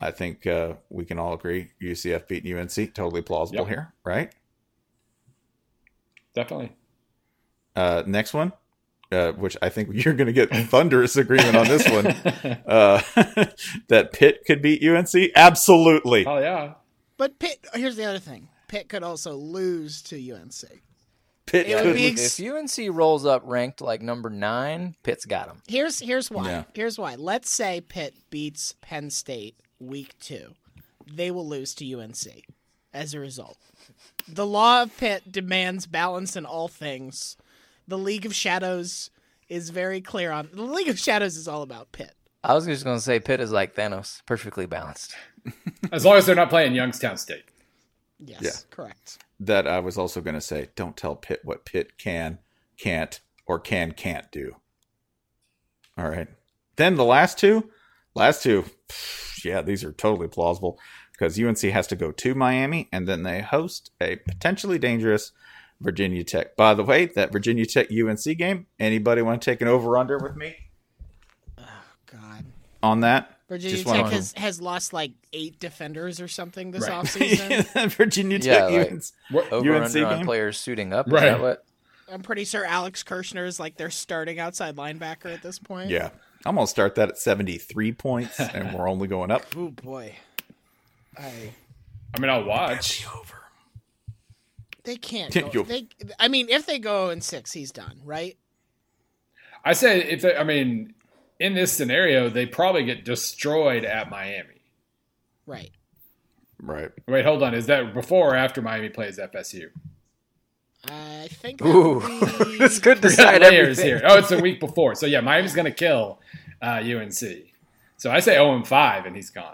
I think we can all agree UCF beating UNC. Totally plausible Yep. here, right? Definitely. Next one, which I think you're going to get thunderous agreement on this one. That Pitt could beat UNC? Absolutely. Oh yeah. But Pitt, here's the other thing. Pitt could also lose to UNC. Pitt It would could be If UNC rolls up ranked like number 9, Pitt's got them. Here's why. Yeah. Here's why. Let's say Pitt beats Penn State week 2. They will lose to UNC as a result. The law of Pitt demands balance in all things. The League of Shadows is very clear on. The League of Shadows is all about Pitt. I was just going to say Pitt is like Thanos, perfectly balanced. As long as they're not playing Youngstown State. Yes, Yeah. correct. that I was also going to say, don't tell Pitt what Pitt can, can't, or can't do. All right. Then the last two, yeah, these are totally plausible because UNC has to go to Miami and then they host a potentially dangerous Virginia Tech. By the way, that Virginia Tech UNC game, anybody want to take an over-under with me God. on that? Virginia Just Tech wanna- has lost like 8 defenders or something this Right. offseason. Virginia Yeah, Tech like- UNC. What? Over UNC under on game? players suiting up. Is Right. that what? I'm pretty sure Alex Kirshner is like their starting outside linebacker at this point. Yeah. I'm going to start that at 73 points, and we're only going up. Oh boy. I mean, I'll watch. They can't Yeah, go. you'll- I mean, if they go 0-6, he's done, right? I say if they, I mean, in this scenario, they probably get destroyed at Miami. Right. Right. Wait, hold on. Is that before or after Miami plays FSU? I think. Ooh, that would be- this could We got decide layers everything. here. Oh, it's the week before. So yeah, Miami's going to kill UNC. So I say 0-5, and he's gone.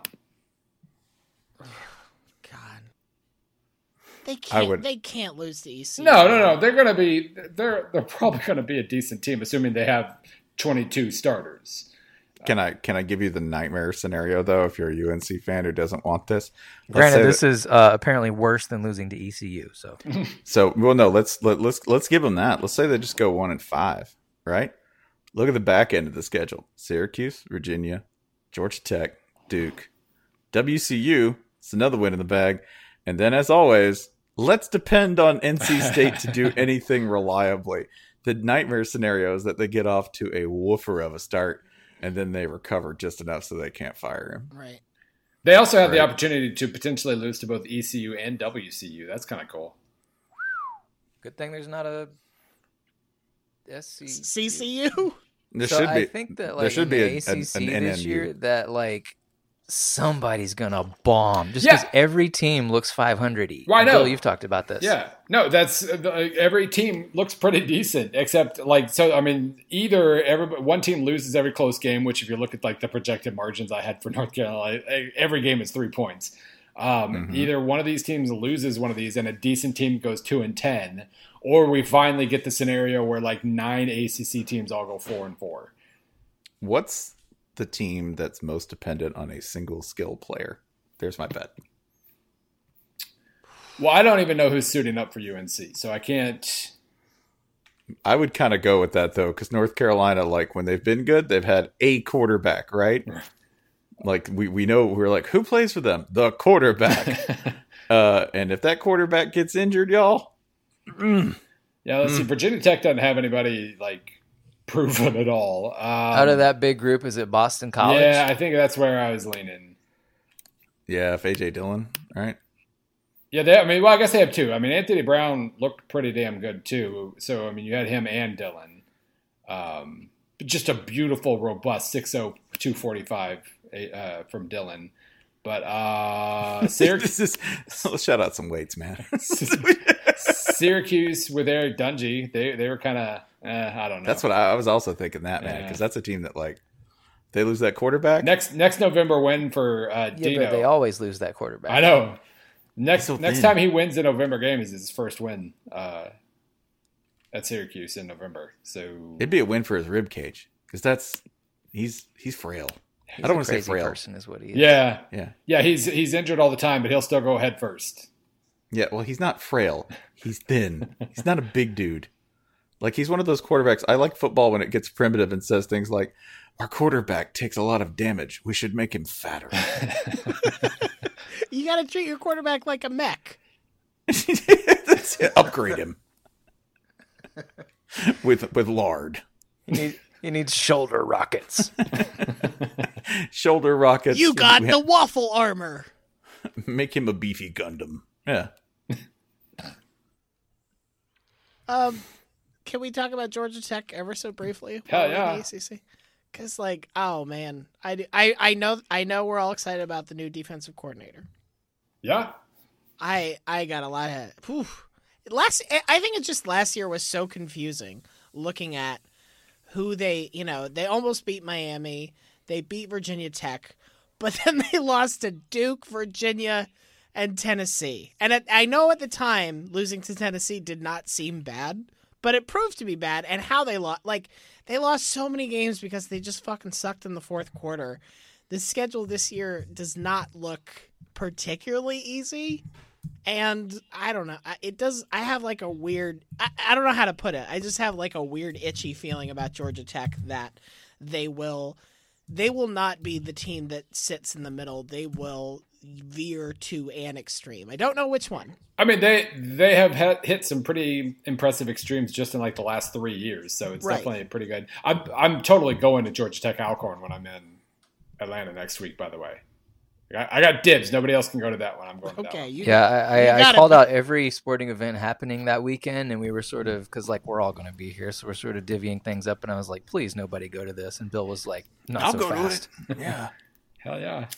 God. They can't. would- They can't lose to ECU. No. They're going to be. They're probably going to be a decent team, assuming they have 22 starters. Can I give you the nightmare scenario though? If you're a UNC fan who doesn't want this, Let's Granted, say this that- is apparently worse than losing to ECU. So so well no. Let's give them that. Let's say they just go 1-5, right? Look at the back end of the schedule: Syracuse, Virginia, Georgia Tech, Duke, WCU. It's another win in the bag, and then as always, let's depend on NC State to do anything reliably. The nightmare scenario is that they get off to a woofer of a start, and then they recover just enough so they can't fire him. Right. They also have the Right. opportunity to potentially lose to both ECU and WCU. That's kind of cool. good thing there's not a SC. CCU. There So should be. I think that there like should in be the an ACC this NMU. year that like somebody's gonna bomb just Yeah. because every team looks 500-y. Well, I know. Bill, you've talked about this. Yeah, no, that's every team looks pretty decent, except like so. I mean, either one team loses every close game, which if you look at like the projected margins I had for North Carolina, every game is 3 points. Either one of these teams loses one of these, and a decent team goes 2-10, or we finally get the scenario where like 9 ACC teams all go 4-4. What's the team that's most dependent on a single skill player? There's my bet. Well, I don't even know who's suiting up for UNC, so I can't. I would kind of go with that though, because North Carolina, like when they've been good, they've had a quarterback, right? Like we know we're like, who plays for them? The quarterback. And if that quarterback gets injured, y'all, Yeah, let's see. Virginia Tech doesn't have anybody like proven at all. Out of that big group, is it Boston College? Yeah, I think that's where I was leaning. yeah, if AJ Dillon, right? Yeah, I guess they have two. I mean, Anthony Brown looked pretty damn good too. So, I mean, you had him and Dillon. Just a beautiful, robust 6'0", 245 from Dillon. But Syracuse, This is let's shout out some weights, man. Syracuse with Eric Dungy, they were kind of I don't know. That's what I was also thinking that, man, Yeah. because that's a team that like they lose that quarterback. next November win for Yeah, Dino. but they always lose that quarterback. I know. Next So next thin. time he wins a November game is his first win at Syracuse in November. So It'd be a win for his rib cage because he's frail. He's I don't a want to say crazy frail. person is what he is. yeah, Yeah, he's injured all the time, but he'll still go head first. yeah. Well, he's not frail. He's thin. He's not a big dude. Like, he's one of those quarterbacks. I like football when it gets primitive and says things like, our quarterback takes a lot of damage. We should make him fatter. You got to treat your quarterback like a mech. That's it. Upgrade him with lard. He needs shoulder rockets. Shoulder rockets. You got the waffle armor. Make him a beefy Gundam. Yeah. Can we talk about Georgia Tech ever so briefly? Hell while we're in the ACC? Because, like, oh man, I know we're all excited about the new defensive coordinator. Yeah. I got a lot of I think it's just last year was so confusing looking at who they almost beat Miami, they beat Virginia Tech, but then they lost to Duke, Virginia, and Tennessee. And I know at the time losing to Tennessee did not seem bad, but it proved to be bad. And how they lost, they lost so many games because they just fucking sucked in the fourth quarter. The schedule this year does not look particularly easy. And I don't know. It does. I have like a weird. I don't know how to put it. I just have like a weird itchy feeling about Georgia Tech that they will not be the team that sits in the middle. They will veer to an extreme. I don't know which one. I mean, they have hit some pretty impressive extremes just in like the last 3 years, so it's definitely pretty good. I'm totally going to Georgia Tech Alcorn when I'm in Atlanta next week. By the way, I got dibs. Nobody else can go to that one. I'm going to that one. I called out every sporting event happening that weekend, and we were sort of, because like we're all going to be here, so we're sort of divvying things up. And I was like, please, nobody go to this. And Bill was like, I'll so go fast. To it. Yeah, hell yeah.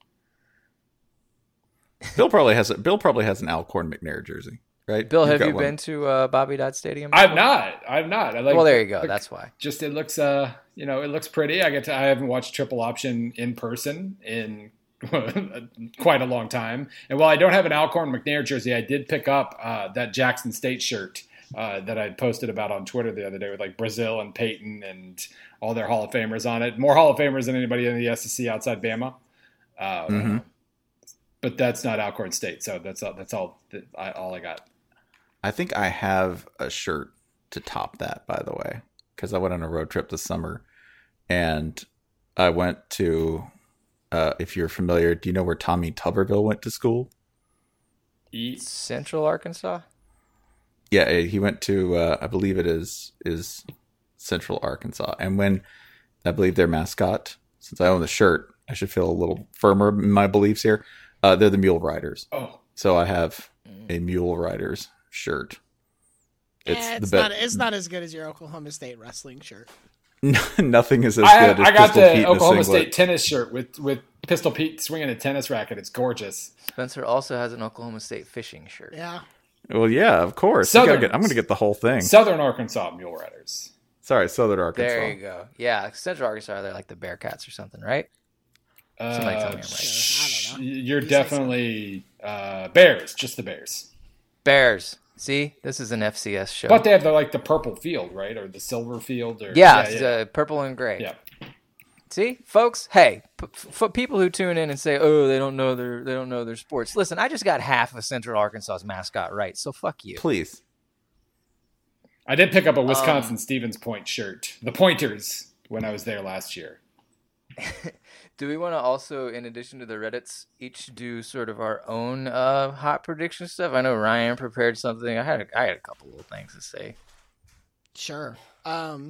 Bill probably has an Alcorn McNair jersey, right? Bill, have you been to Bobby Dodd Stadium? I've not. Well, there you go. That's why. Just it looks, it looks pretty. I haven't watched Triple Option in person in quite a long time. And while I don't have an Alcorn McNair jersey, I did pick up that Jackson State shirt that I posted about on Twitter the other day with like Brazil and Peyton and all their Hall of Famers on it. More Hall of Famers than anybody in the SEC outside Bama. But that's not Alcorn State, so that's all I got. I think I have a shirt to top that, by the way, because I went on a road trip this summer, and I went to, if you're familiar, do you know where Tommy Tuberville went to school? Central Arkansas? Yeah, he went to, I believe it is Central Arkansas. And when, I believe their mascot, since I own the shirt, I should feel a little firmer in my beliefs here. They're the Mule Riders. Oh. So I have a Mule Riders shirt. It's not as good as your Oklahoma State wrestling shirt. Nothing is as good as I got Pistol the Pete Oklahoma State tennis shirt with Pistol Pete swinging a tennis racket. It's gorgeous. Spencer also has an Oklahoma State fishing shirt. Yeah. Well, yeah, of course. I'm going to get the whole thing. Southern Arkansas Mule Riders. Sorry, Southern Arkansas. There you go. Yeah, Central Arkansas, they're like the Bearcats or something, right? Somebody tell me I'm right. I don't know. You're definitely Bears, just the Bears. Bears. See, this is an FCS show. But they have the purple field, right, or the silver field, or purple and gray. Yeah. See, folks. Hey, for people who tune in and say, "Oh, they don't know their sports." Listen, I just got half of Central Arkansas's mascot right, so fuck you. Please. I did pick up a Wisconsin Stevens Point shirt, the Pointers, when I was there last year. Do we want to also, in addition to the Reddits, each do sort of our own hot prediction stuff? I know Ryan prepared something. I had a couple little things to say. Sure. All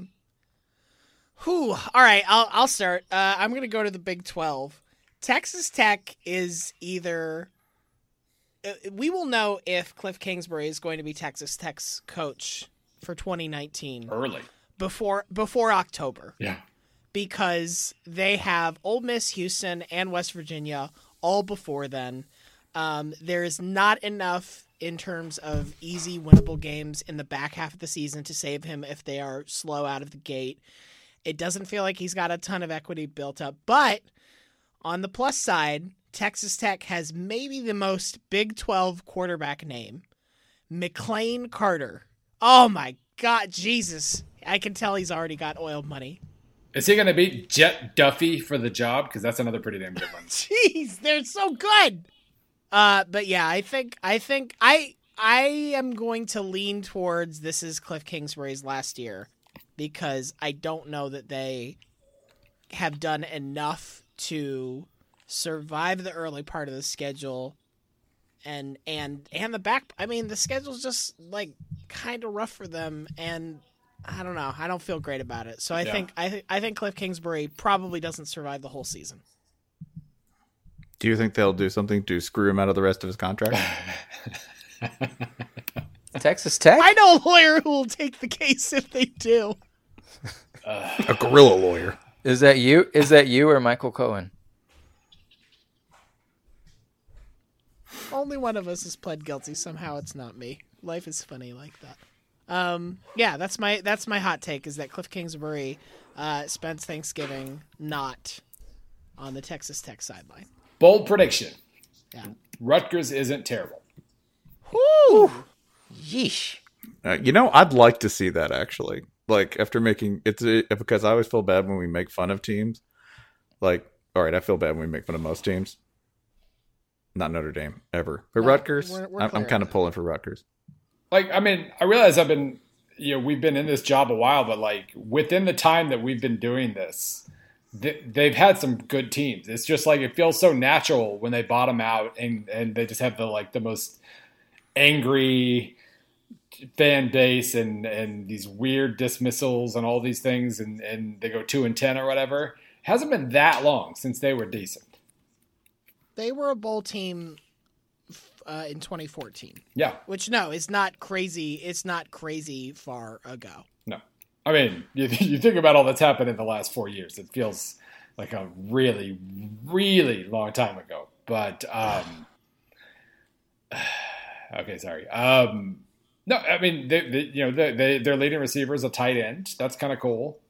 right, I'll start. I'm going to go to the Big 12. Texas Tech is either... we will know if Cliff Kingsbury is going to be Texas Tech's coach for 2019. Early. Before October. Yeah. Because they have Ole Miss, Houston, and West Virginia all before then. There is not enough in terms of easy winnable games in the back half of the season to save him if they are slow out of the gate. It doesn't feel like he's got a ton of equity built up. But on the plus side, Texas Tech has maybe the most Big 12 quarterback name, McLean Carter. Oh my God, Jesus. I can tell he's already got oil money. Is he going to beat Jet Duffy for the job? Because that's another pretty damn good one. Jeez, they're so good. But yeah, I think I am going to lean towards this is Cliff Kingsbury's last year because I don't know that they have done enough to survive the early part of the schedule and the back. I mean, the schedule's just like kind of rough for them, and I don't know. I don't feel great about it. So I think Cliff Kingsbury probably doesn't survive the whole season. Do you think they'll do something to screw him out of the rest of his contract? Texas Tech? I know a lawyer who will take the case if they do. A guerrilla lawyer. Is that you? Is that you or Michael Cohen? Only one of us has pled guilty. Somehow it's not me. Life is funny like that. Yeah, that's my hot take is that Cliff Kingsbury spends Thanksgiving not on the Texas Tech sideline. Bold prediction. Yeah. Rutgers isn't terrible. Woo! Yeesh. I'd like to see that actually. Like after making it's because I always feel bad when we make fun of teams. Like, all right, I feel bad when we make fun of most teams. Not Notre Dame ever, but Rutgers. we're I'm clear kind on of pulling for Rutgers. Like, I mean, I realize we've been in this job a while, but like within the time that we've been doing this, they've had some good teams. It's just like it feels so natural when they bottom out and they just have the most angry fan base and these weird dismissals and all these things and they go 2-10 or whatever. It hasn't been that long since they were decent. They were a bowl team in 2014. Yeah. Which no, is not crazy. It's not crazy far ago. No. I mean, you think about all that's happened in the last 4 years. It feels like a really, really long time ago. But okay, sorry. No, I mean, their leading receiver is a tight end. That's kind of cool.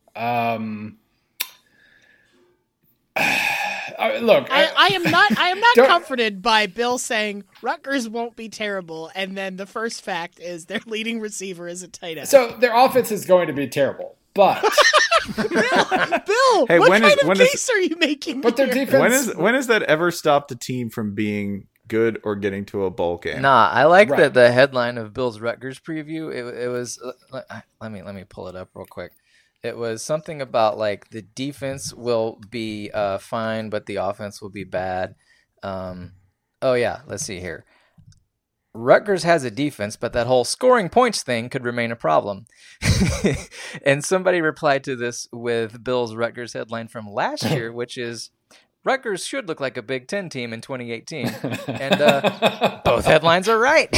Look, I am not comforted by Bill saying Rutgers won't be terrible, and then the first fact is their leading receiver is a tight end. So their offense is going to be terrible, but Bill, Hey, what when kind is- of when is- case are you making? but their here? defense. When has that ever stopped a team from being good or getting to a bowl game? Nah, I like Right. the headline of Bill's Rutgers preview. It was let me pull it up real quick. It was something about like the defense will be fine, but the offense will be bad. Oh yeah, let's see here. Rutgers has a defense, but that whole scoring points thing could remain a problem. And somebody replied to this with Bill's Rutgers headline from last year, which is Rutgers should look like a Big Ten team in 2018. And both headlines are right.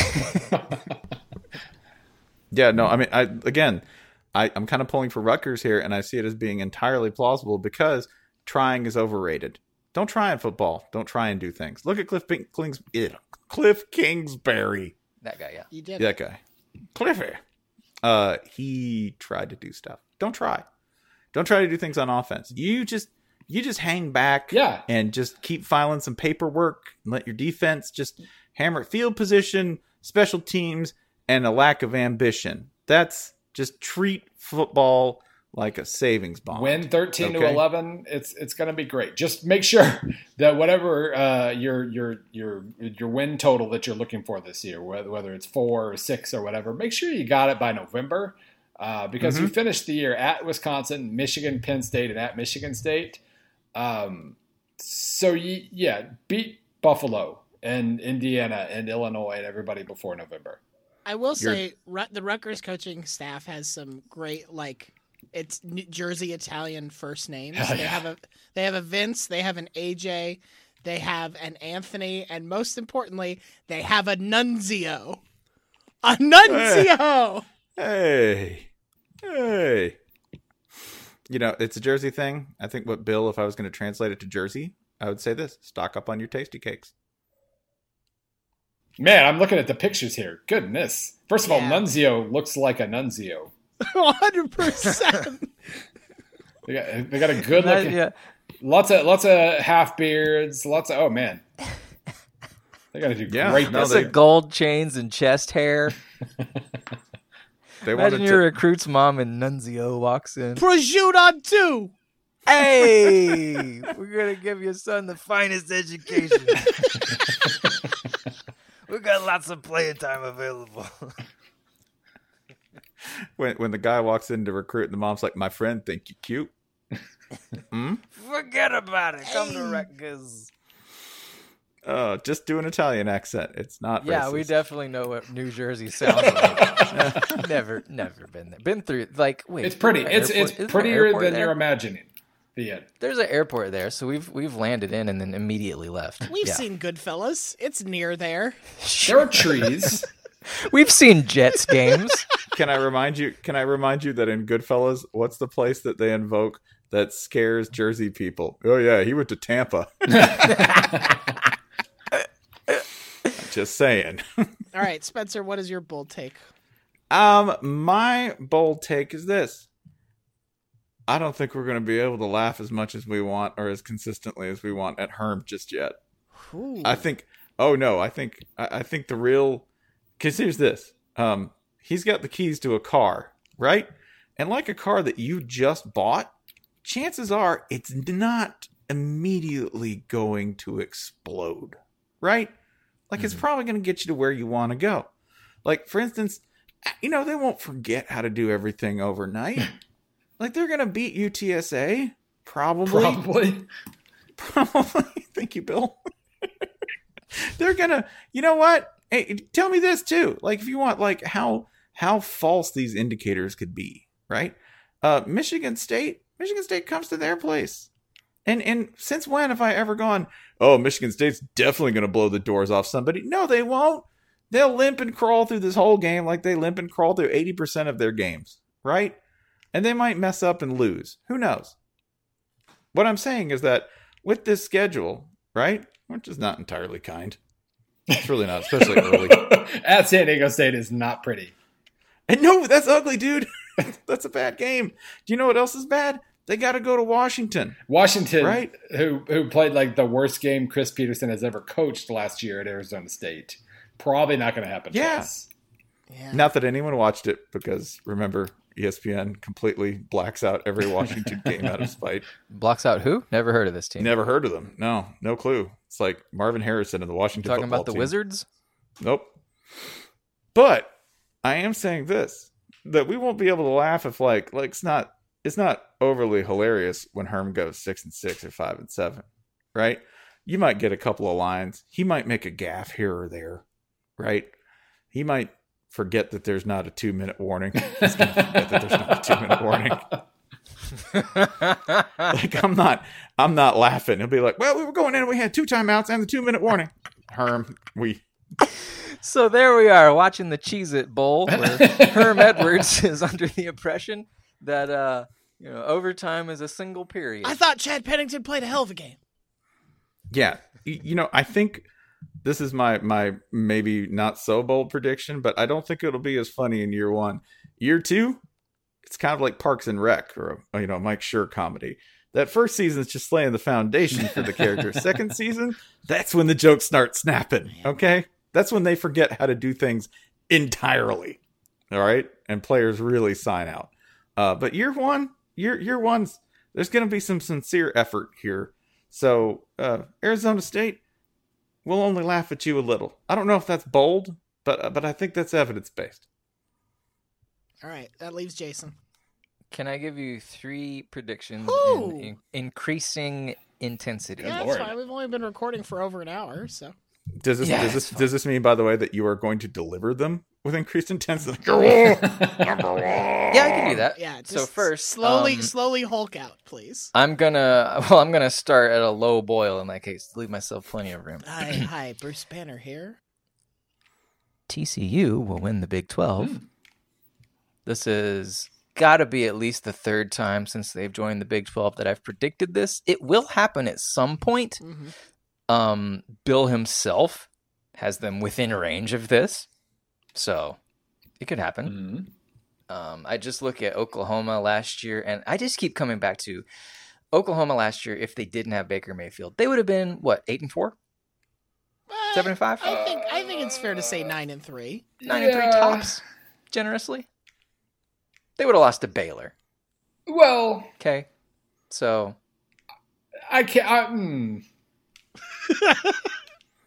Yeah, no, I mean, I'm kind of pulling for Rutgers here, and I see it as being entirely plausible because trying is overrated. Don't try in football. Don't try and do things. Look at Cliff Kingsbury. That guy, yeah. You did. That guy. Cliffy. He tried to do stuff. Don't try. Don't try to do things on offense. You just hang back Yeah. and just keep filing some paperwork and let your defense just hammer field position, special teams, and a lack of ambition. That's just treat football like a savings bond. Win 13 to Okay? 11. It's going to be great. Just make sure that whatever your win total that you're looking for this year, whether it's 4 or 6 or whatever, make sure you got it by November because you finished the year at Wisconsin, Michigan, Penn State, and at Michigan State. So beat Buffalo and Indiana and Illinois and everybody before November. I will say the Rutgers coaching staff has some great it's New Jersey Italian first names. Hell They yeah. have a Vince, they have an AJ, they have an Anthony, and most importantly, they have a Nunzio. A Nunzio. Hey. It's a Jersey thing. I think if I was going to translate it to Jersey, I would say this: stock up on your tasty cakes. Man, I'm looking at the pictures here. Goodness. First of all, Yeah. Nunzio looks like a Nunzio. 100%. They got a good looking, Yeah. lots of half beards, oh man, they got to do Yeah, great. no, this they- year. Gold chains and chest hair. They Imagine wanted your to. recruit's mom and Nunzio walks in. Prosciutto on 2. Hey, we're gonna give your son the finest education. We're We got lots of playing time available. When the guy walks in to recruit, the mom's like, "My friend, think you cute?" Forget about it. Come to Rutgers. Just do an Italian accent. It's not. Yeah, racist. we definitely know what New Jersey sounds like. Never been there. Been through. Like, wait, It's pretty. is there an It's airport- is there an prettier airport than there? you're imagining. The end. There's an airport there, so we've landed in and then immediately left. We've Yeah. seen Goodfellas. It's near there. There are trees. We've seen Jets games. Can I remind you that in Goodfellas, what's the place that they invoke that scares Jersey people? Oh yeah, he went to Tampa. Just saying. All right, Spencer, what is your bold take? My bold take is this. I don't think we're going to be able to laugh as much as we want or as consistently as we want at Herm just yet. Ooh. I think the real, because here's this. He's got the keys to a car, right? And like a car that you just bought, chances are it's not immediately going to explode, right? Like it's probably going to get you to where you want to go. Like, for instance, they won't forget how to do everything overnight. Like, they're going to beat UTSA, probably. Thank you, Bill. They're going to, you know what? Hey, tell me this too. Like, if you want, like, how false these indicators could be, right? Michigan State comes to their place. And since when have I ever gone, oh, Michigan State's definitely going to blow the doors off somebody? No, they won't. They'll limp and crawl through this whole game like they limp and crawl through 80% of their games, right? And they might mess up and lose. Who knows? What I'm saying is that with this schedule, right, which is not entirely kind. It's really not, especially early. At San Diego State is not pretty. And no, that's ugly, dude. That's a bad game. Do you know what else is bad? They got to go to Washington. Washington, Right. who played like the worst game Chris Peterson has ever coached last year at Arizona State. Probably not going to happen. Yeah. twice. Yeah. Not that anyone watched it, because remember, ESPN completely blacks out every Washington game out of spite. Blocks out who? Never heard of this team. Never heard of them. No clue. It's like Marvin Harrison and the Washington Talking football about the team. Wizards? Nope. But I am saying this, that we won't be able to laugh if like it's not overly hilarious when Herm goes 6-6 or 5-7, right? You might get a couple of lines. He might make a gaffe here or there, right? He might forget that there's not a 2-minute warning. He's gonna forget that there's not a 2-minute warning. Like I'm not laughing. He'll be like, well, we were going in and we had 2 timeouts and the 2-minute warning. Herm, So there we are, watching the Cheez-It Bowl, where Herm Edwards is under the impression that overtime is a single period. I thought Chad Pennington played a hell of a game. yeah. I think this is my maybe not so bold prediction, but I don't think it'll be as funny in year 1. Year 2, it's kind of like Parks and Rec or a Mike Schur comedy. That first season is just laying the foundation for the character. Second season, that's when the jokes start snapping. Okay, that's when they forget how to do things entirely. All right, and players really sign out. But year 1, year one's there's going to be some sincere effort here. So Arizona State, we'll only laugh at you a little. I don't know if that's bold, but I think that's evidence based. All right, that leaves Jason. Can I give you 3 predictions Ooh. in increasing intensity? Yeah, that's Lord. fine. We've only been recording for over an hour, so. Does Yeah, it's does this mean, by the way, that you are going to deliver them with increased intensity? Yeah, I can do that. Yeah, just So first, slowly Hulk out, please. I'm gonna start at a low boil in that case, leave myself plenty of room. Hi, Bruce Banner here. TCU will win the Big 12. This is got to be at least the 3rd time since they've joined the Big 12 that I've predicted this. It will happen at some point. Mm-hmm. Bill himself has them within range of this, so it could happen. I just look at Oklahoma last year, and I just keep coming back to Oklahoma last year. If they didn't have Baker Mayfield, they would have been what, 8-4, 7-5. I think it's fair to say 9-3. 9-3 Yeah. tops, generously. They would have lost to Baylor. Well, Okay, so I can't.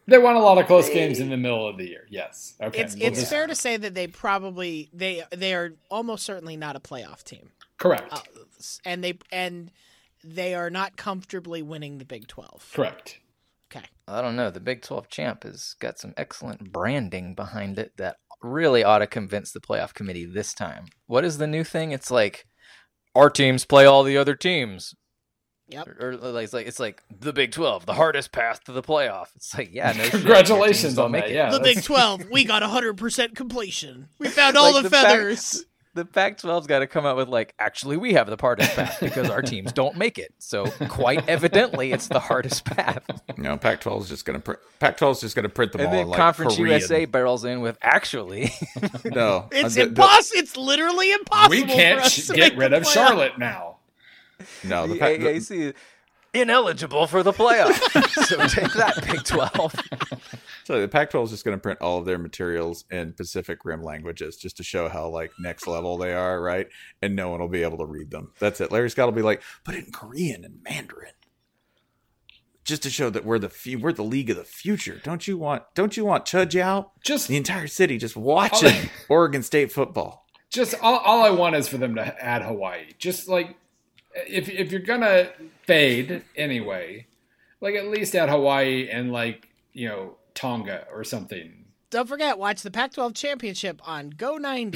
They won a lot of close games in the middle of the year. Yes. Okay. It's fair to say that they are almost certainly not a playoff team. Correct. And they are not comfortably winning the Big 12. Correct. Okay. I don't know. The Big 12 champ has got some excellent branding behind it that really ought to convince the playoff committee this time. What is the new thing? It's like our teams play all the other teams. Yep. Or like it's like the Big 12, the hardest path to the playoff. It's like, yeah, no shit. Congratulations on make that. it. Yeah. The Big 12, we got 100% completion. We found all Like the the feathers. The Pac-12's got to come out with like, actually, we have the hardest path because our teams don't make it. So quite evidently, it's the hardest path. Pac-12 is just going to Pac-12 is just going to print them And all then like Conference Korean. USA barrels in with actually. No, It's impossible. It's literally impossible. We can't for us to get make rid the of playoff. Charlotte now. no. The The, Pac- the, AAC is ineligible for the playoff. So take that, Big 12. so the Pac-12 is just going to print all of their materials in Pacific Rim languages just to show how like next level they are, right? And no one will be able to read them. That's it. Larry Scott will be like, put it in Korean and Mandarin, just to show that we're the league of the future. Don't you want Chujiao? Just The entire city just watching Oregon State football. all I want is for them to add Hawaii. Just like if you're gonna fade anyway, like at least add Hawaii and like Tonga or something. Don't forget, watch the Pac-12 championship on Go 90.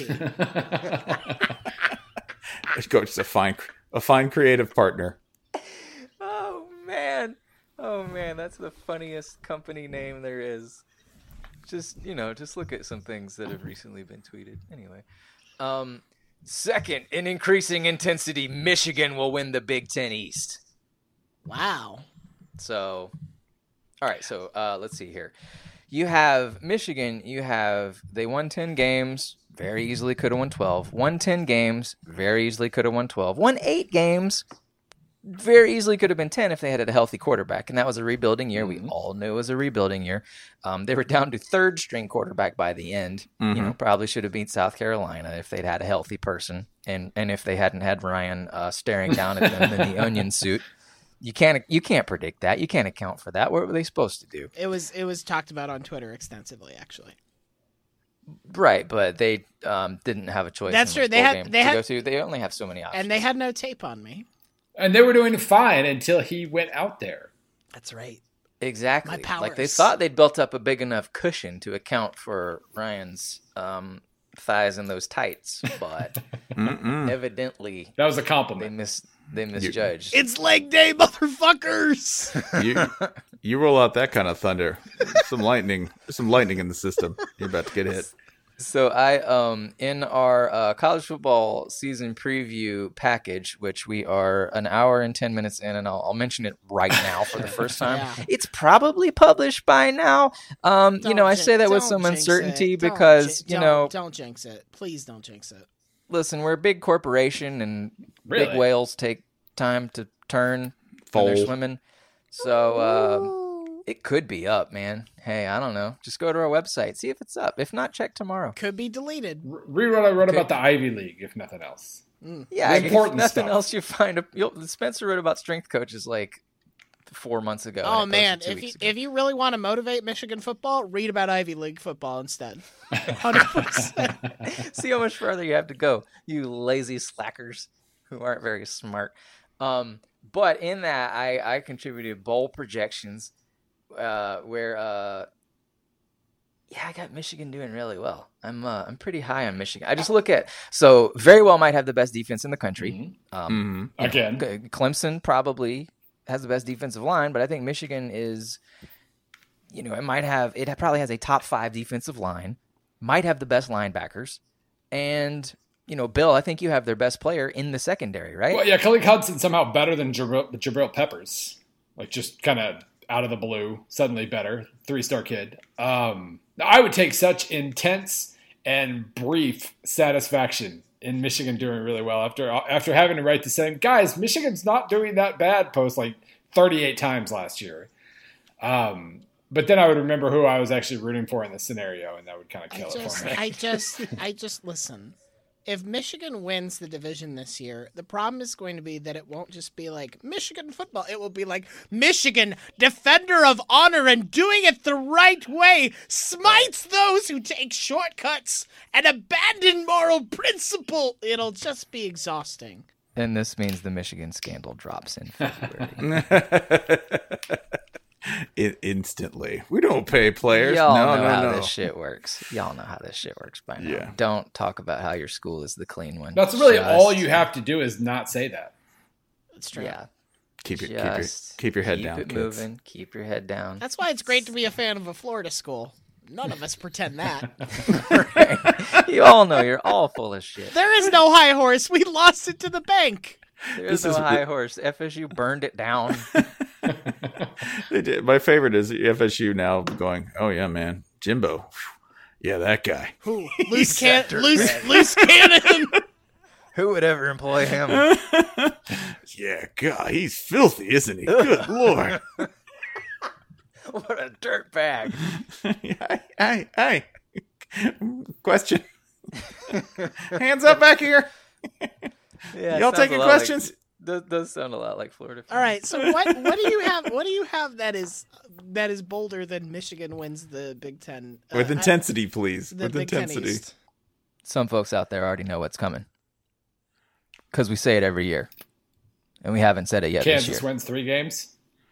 Coach is a fine creative partner. Oh man, that's the funniest company name there is. Just look at some things that have recently been tweeted. Anyway, second, in increasing intensity, Michigan will win the Big Ten East. Wow. So, all right. So let's see here. You have Michigan. They won 10 games. Very easily could have won 12. Won 10 games. Very easily could have won 12. Won 8 games. Very easily could have been 10 if they had a healthy quarterback. And that was a rebuilding year. We all knew it was a rebuilding year. They were down to third string quarterback by the end. Probably should have beat South Carolina if they'd had a healthy person. And if they hadn't had Ryan staring down at them in the onion suit. You can't predict that. You can't account for that. What were they supposed to do? It was talked about on Twitter extensively, actually. Right, but they didn't have a choice. That's in true. which bowl game to go to. They only have so many options. And they had no tape on me. And they were doing fine until he went out there. That's right. Exactly. My powers. Like they thought they'd built up a big enough cushion to account for Ryan's thighs in those tights, but evidently That was a they compliment. they misjudged. It's leg day, motherfuckers. You roll out that kind of thunder, some lightning in the system. You're about to get hit. So I in our college football season preview package, which we are an hour and 10 minutes in, and I'll mention it right now for the first time. Yeah. It's probably published by now. I say that with some Don't jinx uncertainty it. because don't jinx it. Please don't jinx it. listen, we're a big corporation, and big Really? whales take time to turn when they're Fold. swimming. So it could be up, man. Hey, I don't know. Just go to our website, see if it's up. If not, check tomorrow. Could be deleted. Read what I wrote about the Ivy League, if nothing else. Yeah, The important if nothing stuff. else, you find Spencer wrote about strength coaches like 4 months ago. and Oh it man, posted 2 if weeks you, ago. if you really want to motivate Michigan football, read about Ivy League football instead. 100%. See how much further you have to go, you lazy slackers who aren't very smart. But in that, I contributed bowl projections where I got Michigan doing really well. I'm pretty high on Michigan. I just look at very well might have the best defense in the country. Again. Clemson probably has the best defensive line, but I think Michigan is, it probably has a top 5 defensive line, might have the best linebackers, and Bill, I think you have their best player in the secondary, right? Well, yeah, Khalid Hudson somehow better than Jabril Peppers. Like, just kind of out of the blue, suddenly better. 3-star kid. I would take such intense and brief satisfaction in Michigan doing really well after having to write the same. Guys, Michigan's not doing that bad post like 38 times last year. But then I would remember who I was actually rooting for in this scenario, and that would kind of kill it for me. I just listen. if Michigan wins the division this year, the problem is going to be that it won't just be like Michigan football. It will be like Michigan, defender of honor and doing it the right way, smites those who take shortcuts and abandon moral principle. It'll just be exhausting. And this means the Michigan scandal drops in February. Instantly. We don't pay players. Y'all no, know no, how no. this shit works. Y'all know how this shit works by now. Yeah. Don't talk about how your school is the clean one. That's really Just- all you have to do is not say that. That's true. Yeah. Keep your Just keep your head keep down, it kids. moving. Keep your head down. That's why it's great to be a fan of a Florida school. None of us pretend that. Right. You all know you're all full of shit. There is no high horse. We lost it to the bank. There's no high horse. FSU burned it down. They did. My favorite is FSU now going, oh yeah, man, Jimbo. Yeah, that guy. Who? He's that Loose cannon. Who would ever employ him? Yeah, God, he's filthy, isn't he? Good Lord. What a dirt bag. Hey. Question. Hands up back here. Yeah, Y'all taking questions? Does sound a lot like Florida. All right. So what do you have? What do you have that is bolder than Michigan wins the Big Ten? With intensity, please. The With Big Ten intensity. East. Some folks out there already know what's coming. Because we say it every year. And we haven't said it yet this Kansas year. wins 3 games.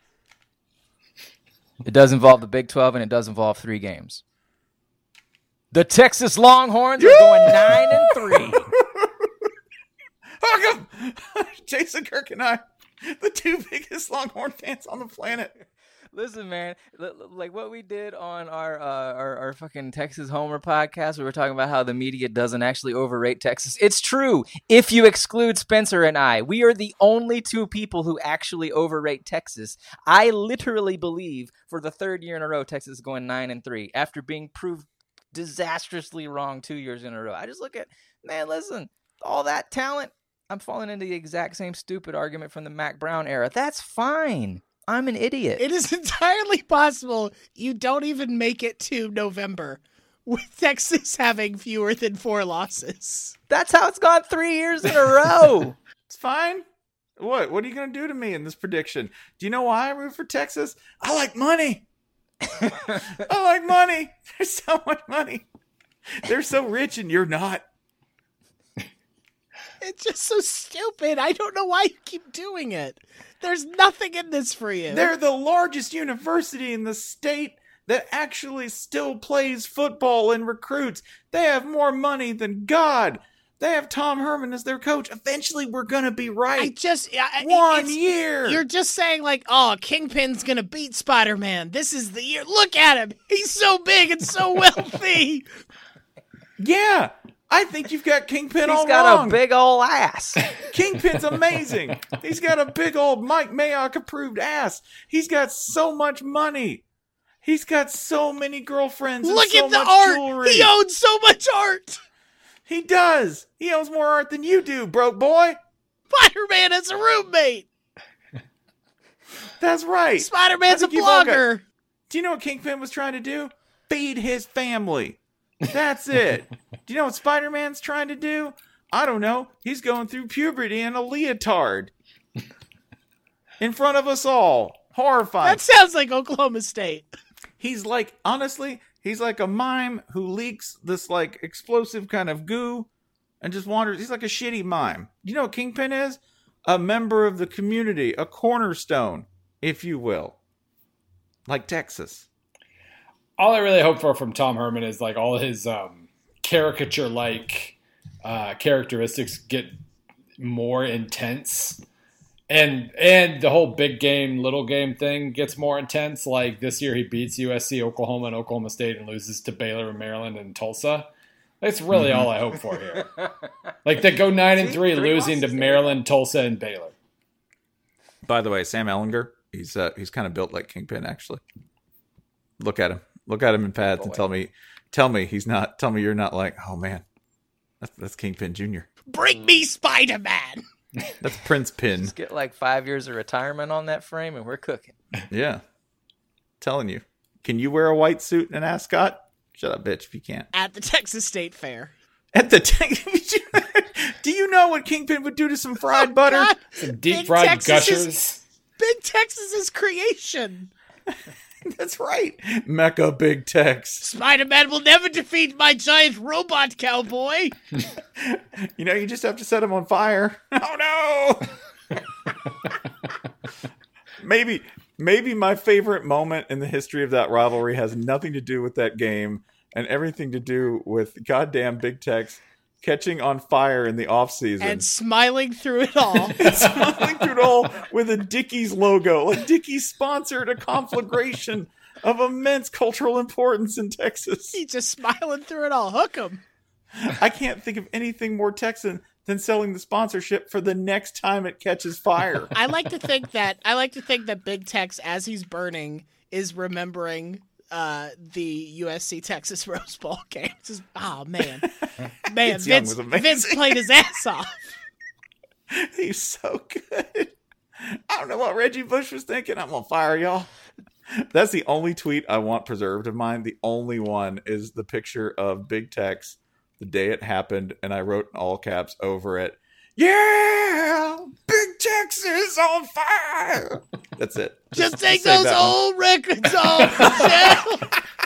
It does involve the Big 12, and it does involve 3 games. The Texas Longhorns are going 9-3. Welcome, Jason Kirk and I, the 2 biggest Longhorn fans on the planet. Listen, man, like what we did on our fucking Texas Homer podcast, we were talking about how the media doesn't actually overrate Texas. It's true. If you exclude Spencer and I, we are the only 2 people who actually overrate Texas. I literally believe for the 3rd year in a row, Texas is going 9-3 after being proved disastrously wrong 2 years in a row. I just look at, man, listen, all that talent. I'm falling into the exact same stupid argument from the Mac Brown era. That's fine. I'm an idiot. It is entirely possible you don't even make it to November with Texas having fewer than 4 losses. That's how it's gone 3 years in a row. It's fine. What are you going to do to me in this prediction? Do you know why I root for Texas? I like money. I like money. There's so much money. They're so rich and you're not. It's just so stupid. I don't know why you keep doing it. There's nothing in this for you. They're the largest university in the state that actually still plays football and recruits. They have more money than God. They have Tom Herman as their coach. Eventually, we're going to be right. One year. You're just saying like, oh, Kingpin's going to beat Spider-Man. This is the year. Look at him. He's so big and so wealthy. Yeah. I think you've got Kingpin all He's got wrong. a big ol' ass. Kingpin's amazing. He's got a big old Mike Mayock approved ass. He's got so much money. He's got so many girlfriends. Look and so at the much art. Jewelry. He owns so much art. He does. He owns more art than you do, broke boy. Spider-Man is a roommate. That's right. Spider-Man's I a think you've all got- blogger. Do you know what Kingpin was trying to do? Feed his family. That's it. Do you know what Spider-Man's trying to do? I don't know. He's going through puberty in a leotard. In front of us all. Horrifying. That sounds like Oklahoma State. He's like, honestly, he's like a mime who leaks this like explosive kind of goo and just wanders. He's like a shitty mime. Do you know what Kingpin is? A member of the community, a cornerstone, if you will. Like Texas. All I really hope for from Tom Herman is like all his caricature-like characteristics get more intense, and the whole big game, little game thing gets more intense. Like this year, he beats USC, Oklahoma, and Oklahoma State, and loses to Baylor, and Maryland, and Tulsa. That's really all I hope for here. Like they go 9-3, losing to Maryland, Tulsa, and Baylor. By the way, Sam Ellinger, he's kind of built like Kingpin, actually. Look at him. Look at him in pads and tell me you're not like, oh man, that's Kingpin Jr. Bring me Spider-Man. That's Prince Pin. Just get like 5 years of retirement on that frame and we're cooking. Yeah. Telling you. Can you wear a white suit and an ascot? Shut up, bitch, if you can't. At the Texas State Fair. At the Do you know what Kingpin would do to some fried butter? God, Some deep Big fried Texas is- gushers. Big Texas's creation. That's right. Mecha Big Tex. Spider-Man will never defeat my giant robot cowboy. You know, you just have to set him on fire. Oh no! maybe my favorite moment in the history of that rivalry has nothing to do with that game and everything to do with goddamn Big Tex catching on fire in the offseason. And smiling through it all. Smiling through it all with a Dickies logo. Like Dickies sponsored a conflagration of immense cultural importance in Texas. He's just smiling through it all. Hook him. I can't think of anything more Texan than selling the sponsorship for the next time it catches fire. I like to think that Big Tex, as he's burning, is remembering the USC Texas Rose Bowl game. Just, oh man, Vince Young was amazing. Vince played his ass off. He's so good. I don't know what Reggie Bush was thinking. I'm gonna fire y'all. That's the only tweet I want preserved of mine. The only one is the picture of Big Tex the day it happened, and I wrote in all caps over it, "Yeah, Big Tex is on fire." That's it. Just take say those that one. old records off the shelf.